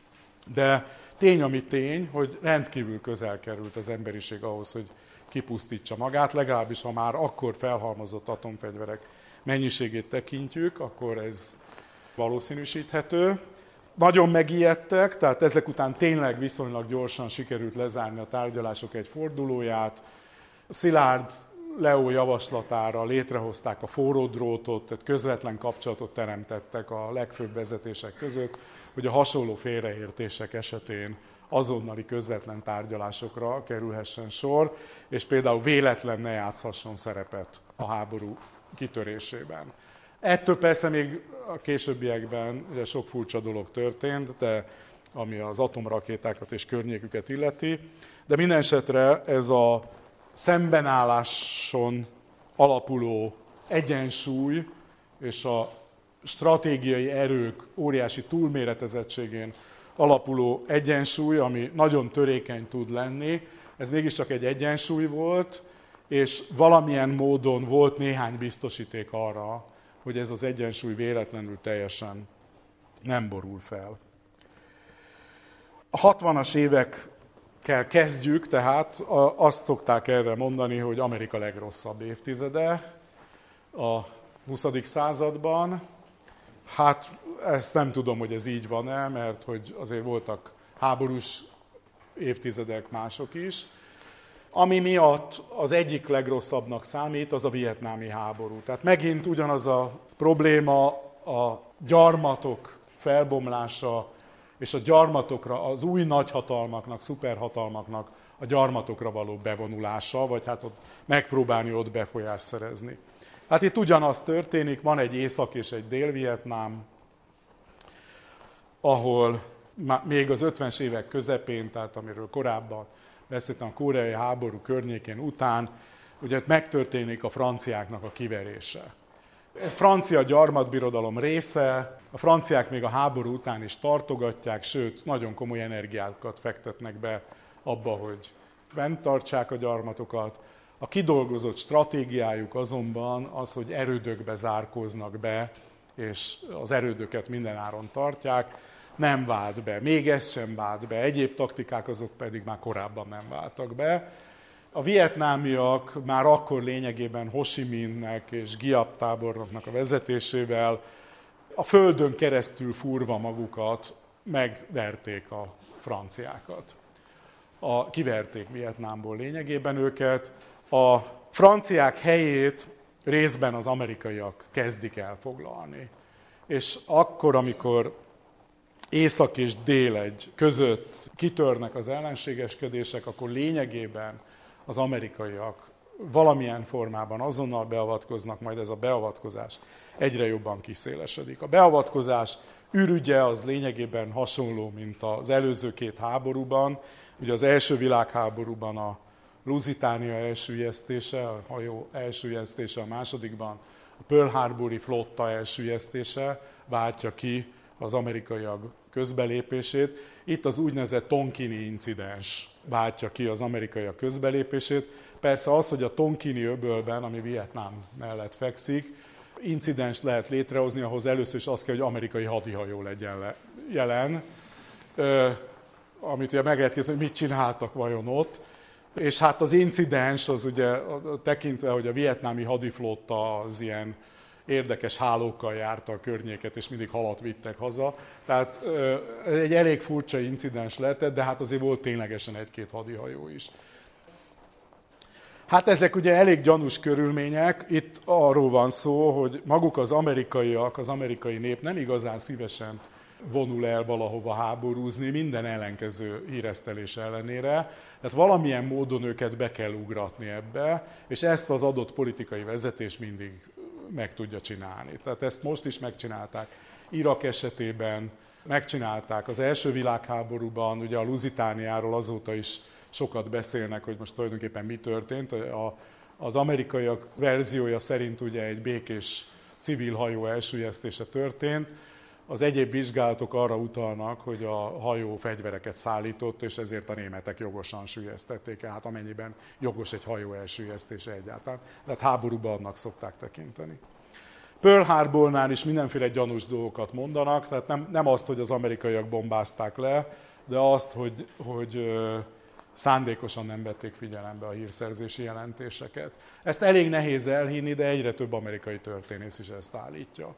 De tény, ami tény, hogy rendkívül közel került az emberiség ahhoz, hogy kipusztítsa magát, legalábbis ha már akkor felhalmozott atomfegyverek mennyiségét tekintjük, akkor ez valószínűsíthető. Nagyon megijedtek, tehát ezek után tényleg viszonylag gyorsan sikerült lezárni a tárgyalások egy fordulóját. Szilárd Leó javaslatára létrehozták a forró drótot, tehát közvetlen kapcsolatot teremtettek a legfőbb vezetések között, hogy a hasonló félreértések esetén azonnali közvetlen tárgyalásokra kerülhessen sor, és például véletlen ne játszhasson szerepet a háború kitörésében. Ettől persze még a későbbiekben ugye sok furcsa dolog történt, de ami az atomrakétákat és környéküket illeti, de minden esetre ez a szembenálláson alapuló egyensúly és a stratégiai erők óriási túlméretezettségén alapuló egyensúly, ami nagyon törékeny tud lenni, ez mégiscsak egy egyensúly volt, és valamilyen módon volt néhány biztosíték arra, hogy ez az egyensúly véletlenül teljesen nem borul fel. A 60-as évekkel kezdjük, tehát azt szokták erre mondani, hogy Amerika legrosszabb évtizede a 20. században. Hát ezt nem tudom, hogy ez így van-e, mert hogy azért voltak háborús évtizedek mások is. Ami miatt az egyik legrosszabbnak számít, az a vietnámi háború. Tehát megint ugyanaz a probléma, a gyarmatok felbomlása, és a gyarmatokra, az új nagyhatalmaknak, szuperhatalmaknak a gyarmatokra való bevonulása, vagy hát ott megpróbálni ott befolyást szerezni. Hát itt ugyanaz történik, van egy Észak- és egy Dél-Vietnám, ahol még az 50-es évek közepén, tehát amiről korábban beszéltem, a koreai háború környékén után, ugye megtörténik a franciáknak a kiverése. A francia gyarmatbirodalom része, a franciák még a háború után is tartogatják, sőt, nagyon komoly energiákat fektetnek be abba, hogy fenntartsák a gyarmatokat. A kidolgozott stratégiájuk azonban az, hogy erődökbe zárkóznak be, és az erődöket mindenáron tartják, nem vált be. Még ez sem vált be. Egyéb taktikák azok pedig már korábban nem váltak be. A vietnámiak már akkor lényegében Ho Chi Minhnek és Giap tábornoknak a vezetésével a földön keresztül fúrva magukat megverték a franciákat. Kiverték Vietnámból lényegében őket. A franciák helyét részben az amerikaiak kezdik elfoglalni. És akkor, amikor észak és dél között kitörnek az ellenségeskedések, akkor lényegében az amerikaiak valamilyen formában azonnal beavatkoznak, majd ez a beavatkozás egyre jobban kiszélesedik. A beavatkozás ürügye az lényegében hasonló, mint az előző két háborúban. Ugye az első világháborúban a Lusitania elsüllyesztése, a hajó elsüllyesztése, a másodikban a Pearl Harbori flotta elsüllyesztése váltja ki az amerikaiak közbelépését. Itt az úgynevezett Tonkini incidens váltja ki az amerikaiak közbelépését. Persze az, hogy a Tonkini öbölben, ami Vietnám mellett fekszik, incidens lehet létrehozni, ahhoz először is az kell, hogy amerikai hadihajó legyen jelen, amit ugye meg lehet kérdezni, hogy mit csináltak vajon ott. És hát az incidens az ugye tekintve, hogy a vietnámi hadiflotta az ilyen érdekes hálókkal járta a környéket, és mindig halat vittek haza. Tehát egy elég furcsa incidens lehetett, de hát azért volt ténylegesen egy-két hadihajó is. Hát ezek ugye elég gyanús körülmények. Itt arról van szó, hogy maguk az amerikaiak, az amerikai nép nem igazán szívesen vonul el valahova háborúzni, minden ellenkező híresztelés ellenére. Tehát valamilyen módon őket be kell ugratni ebbe, és ezt az adott politikai vezetés mindig meg tudja csinálni. Tehát ezt most is megcsinálták. Irak esetében megcsinálták az első világháborúban, ugye a Lusitaniáról azóta is sokat beszélnek, hogy most tulajdonképpen mi történt. Az amerikaiak verziója szerint ugye egy békés civil hajó elsüllyesztése történt. Az egyéb vizsgálatok arra utalnak, hogy a hajó fegyvereket szállított, és ezért a németek jogosan süllyesztették el, hát amennyiben jogos egy hajó elsüllyesztése egyáltalán. Tehát háborúban annak szokták tekinteni. Pearl Harbornál is mindenféle gyanús dolgokat mondanak, tehát nem azt, hogy az amerikaiak bombázták le, de azt, hogy szándékosan nem vették figyelembe a hírszerzési jelentéseket. Ezt elég nehéz elhinni, de egyre több amerikai történész is ezt állítja.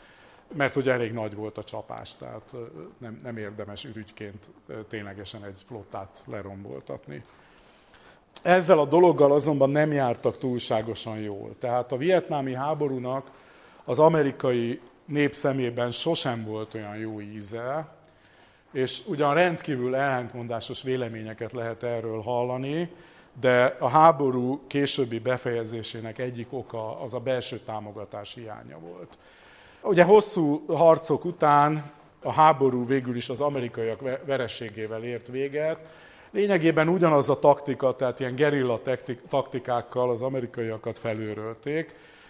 Mert ugye elég nagy volt a csapás, tehát nem érdemes ürügyként ténylegesen egy flottát leromboltatni. Ezzel a dologgal azonban nem jártak túlságosan jól. Tehát a vietnámi háborúnak az amerikai nép szemében sosem volt olyan jó íze, és ugyan rendkívül ellentmondásos véleményeket lehet erről hallani, de a háború későbbi befejezésének egyik oka az a belső támogatás hiánya volt. Ugye hosszú harcok után a háború végül is az amerikaiak vereségével ért véget. Lényegében ugyanaz a taktika, tehát ilyen gerilla taktikákkal az amerikaiakat felőrölték,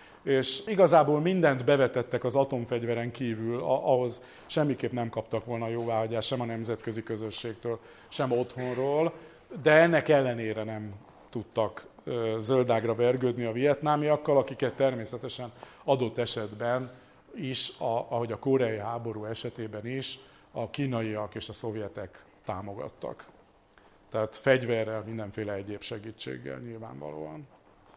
és igazából mindent bevetettek az atomfegyveren kívül, ahhoz semmiképp nem kaptak volna jóváhagyást sem a nemzetközi közösségtől, sem otthonról, de ennek ellenére nem tudtak zöldágra vergődni a vietnámiakkal, akiket természetesen adott esetben is, ahogy a koreai háború esetében is, a kínaiak és a szovjetek támogattak. Tehát fegyverrel, mindenféle egyéb segítséggel nyilvánvalóan.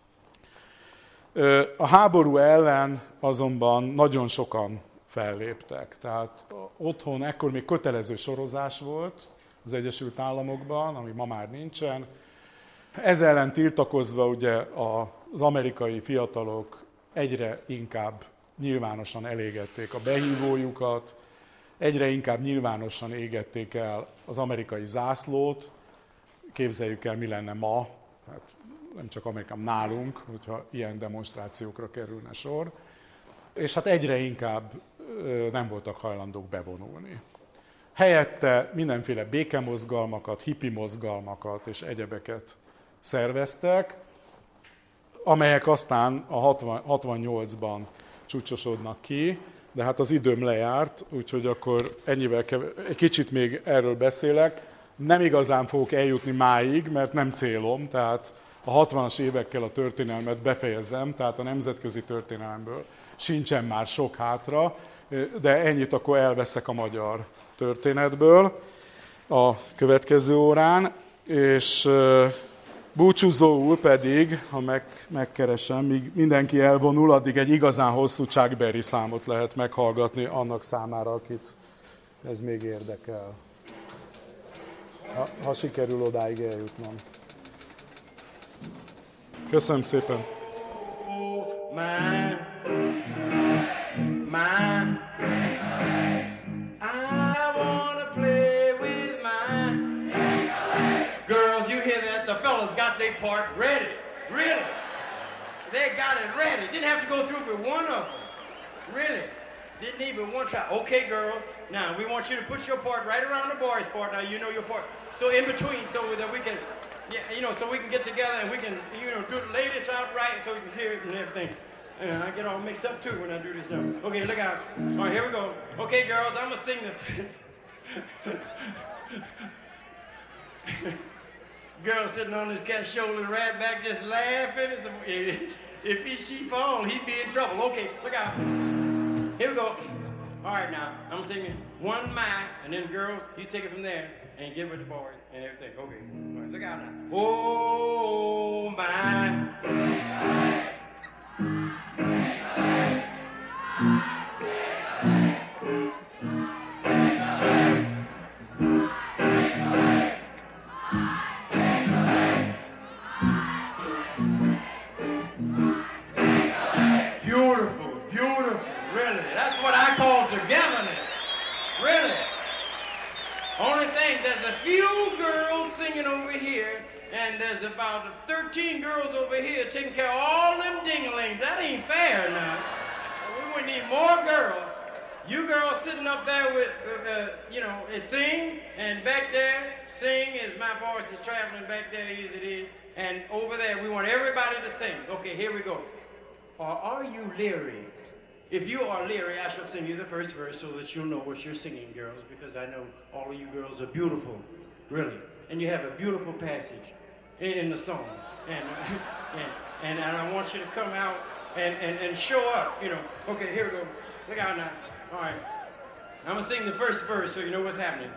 A háború ellen azonban nagyon sokan felléptek. Tehát otthon ekkor még kötelező sorozás volt az Egyesült Államokban, ami ma már nincsen. Ez ellen tiltakozva ugye az amerikai fiatalok egyre inkább nyilvánosan elégették a behívójukat, egyre inkább nyilvánosan égették el az amerikai zászlót. Képzeljük el, mi lenne ma, hát nem csak Amerikában, nálunk, hogyha ilyen demonstrációkra kerülne sor. És hát egyre inkább nem voltak hajlandók bevonulni. Helyette mindenféle békemozgalmakat, hippi mozgalmakat és egyebeket szerveztek, amelyek aztán a 68-ban csúcsosodnak ki, de hát az időm lejárt, úgyhogy akkor ennyivel egy kicsit még erről beszélek. Nem igazán fogok eljutni máig, mert nem célom, tehát a 60-as évekkel a történelmet befejezzem, tehát a nemzetközi történelemből sincsen már sok hátra, de ennyit akkor elveszek a magyar történetből a következő órán, és búcsúzóul pedig, ha megkeresem, míg mindenki elvonul, addig egy igazán hosszú Chuck Berry számot lehet meghallgatni annak számára, akit ez még érdekel. Ha sikerül odáig eljutnom. Köszönöm szépen! Man, I wanna play with mine. Girls, you hear that? The fellas got their part ready. Really? They got it ready. Didn't have to go through with one of them. Really? Didn't need but one shot. Okay, girls. Now, we want you to put your part right around the boys' part. Now, you know your part. So in between, so that we can, so we can get together and we can, do the ladies out right so we can hear it and everything. And I get all mixed up, too, when I do this now. Okay, look out. All right, here we go. Okay, girls, I'm going to sing the... Girl sitting on this cat's shoulder, right back, just laughing. If she fall, he'd be in trouble. Okay, look out. Here we go. All right, now, I'm singing one my, and then girls, you take it from there and get with the boys and everything. Okay, all right, look out now. Oh, my. Beautiful, beautiful, really. That's what I call togetherness. Really. Only thing, there's a few girls singing over here, and there's about 13 girls over here taking care of all them dinglings. That ain't fair now. We would need more girls. You girls sitting up there with, sing, and back there, sing as my voice is traveling back there as it is. And over there, we want everybody to sing. Okay, here we go. Or are you leery? If you are leery, I shall sing you the first verse so that you'll know what you're singing, girls, because I know all of you girls are beautiful, really. And you have a beautiful passage in the song. And I want you to come out and show up, Okay, here we go. Look out now. All right. I'm going to sing the first verse so you know what's happening.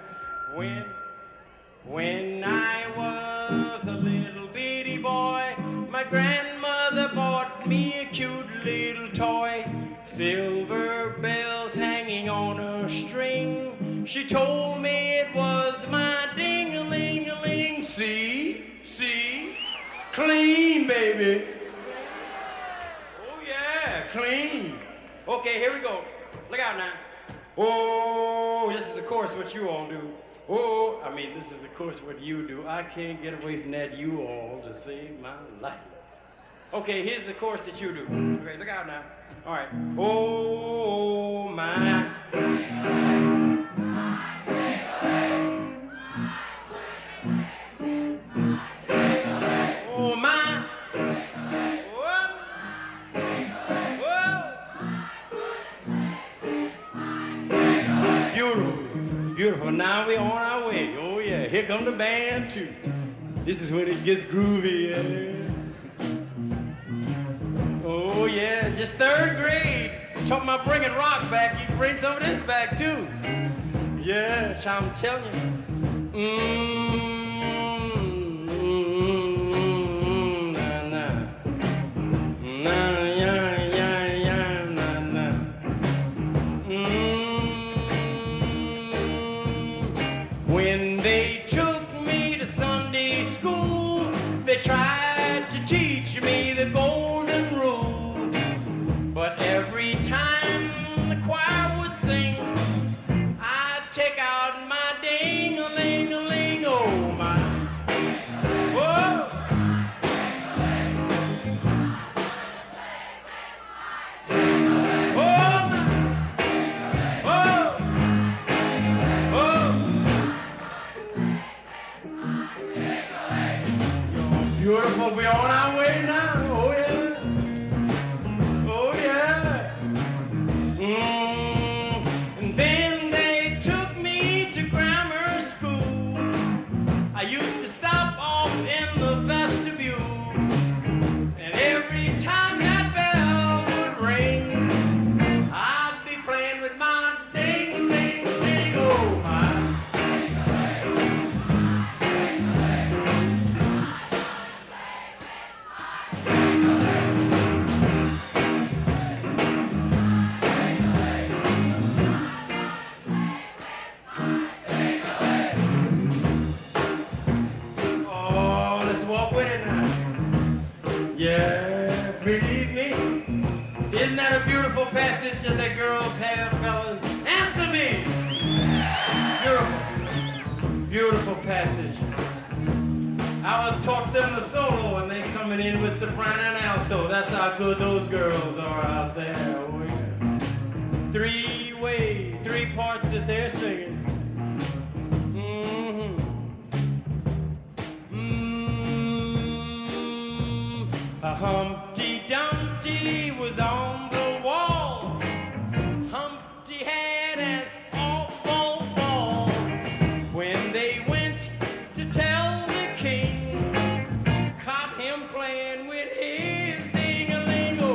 When I was a little bitty boy, my grandmother bought me a cute little toy. Silver bells hanging on a string. She told me it was my ding-a-ling-a-ling. See? Clean, baby. Oh, yeah, clean. Okay, here we go. Look out now. Oh, this is, of course, what you all do. Oh, this is, of course, what you do. I can't get away from that you all to save my life. Okay, here's the chorus that you do. Okay, look out now. All right. Oh, my. Oh, my. Whoa. Beautiful. Beautiful. Now we're on our way. Oh, yeah. Here come the band, too. This is when it gets groovy, yeah. Oh, yeah, just third grade. Talking about bringing rock back. You can bring some of this back, too. Yeah, I'm telling you. When they took me to Sunday school, they tried to teach me the golden rule. But every time the choir would sing, I'd take out my ding-a-ling-a-ling, oh my. Whoa! Oh my! Oh! Oh! Beautiful, we're on our way now, oh yeah. Oh yeah. a beautiful passage that the girls have, fellas? Answer me! Beautiful, beautiful passage. I would taught them the solo and they coming in with soprano and alto. That's how good those girls are out there. Oh, yeah. Three parts that they're singing. A Humpty Dumpty was on the wall. Humpty had an awful fall. When they went to tell the king, caught him playing with his ding-a-ling-o.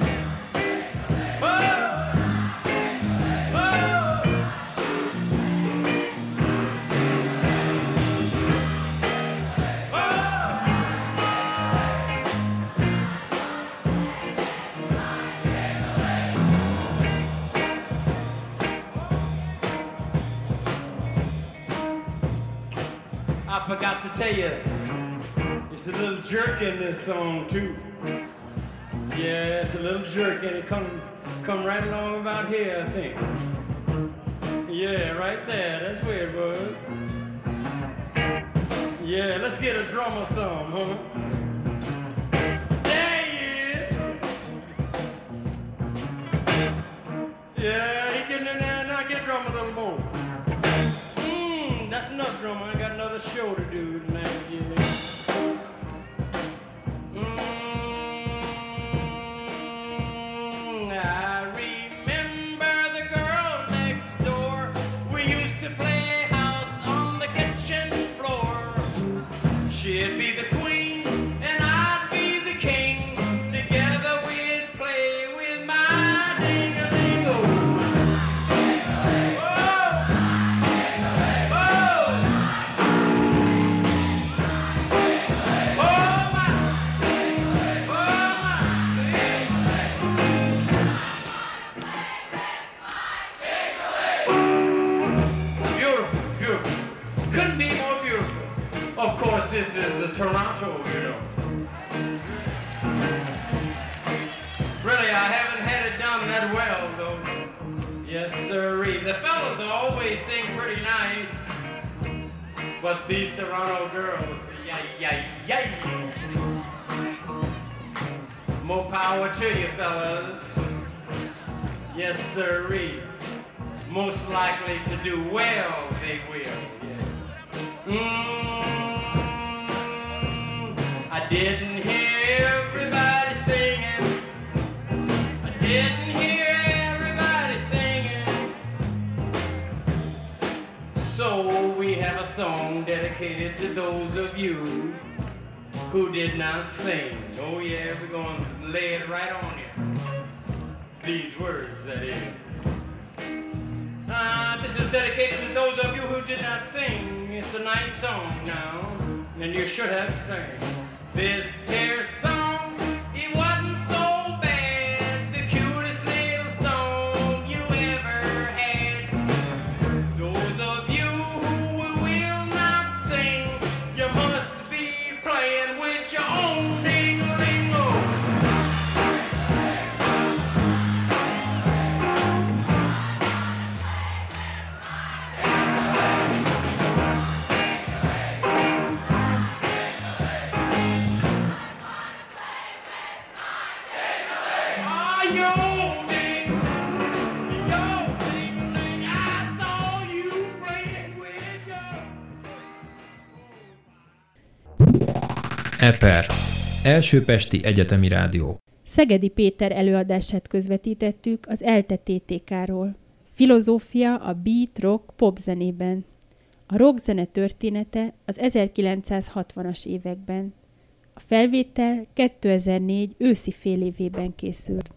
I forgot to tell you, it's a little jerk in this song too. Yeah, it's a little jerk and it come right along about here, I think. Yeah, right there, that's where it was. Yeah, let's get a drummer some, huh? There he is. Yeah, he getting in there, now get a drummer a little more. That's enough, drummer. I got another show to do tonight. I remember the girl next door. We used to play house on the kitchen floor. She'd be the queen and I'd be the king. Together we'd play with my ding-a-ling-o. Of course, this is the Toronto, you know. Really, I haven't had it done that well, though. Yes, sirree. The fellas always sing pretty nice, but these Toronto girls, yay. More power to you, fellas. Yes, sirree. Most likely to do well, they will. I didn't hear everybody singing. I didn't hear everybody singing. So we have a song dedicated to those of you who did not sing. Oh yeah, we're going to lay it right on you. These words, that is. This is dedicated to those of you who did not sing. It's a nice song now, and you should have sang. This here song, it wasn't so bad. The cutest little song you ever had. Those of you who will not sing, you must be playing with your own ding-a-ling-o. EPER. Első pesti egyetemi rádió. Szegedi Péter előadását közvetítettük az ELTE TTK-ról. Filozófia a beat, rock, popzenében. A rockzene története az 1960-as években. A felvétel 2004 őszi félévében készült.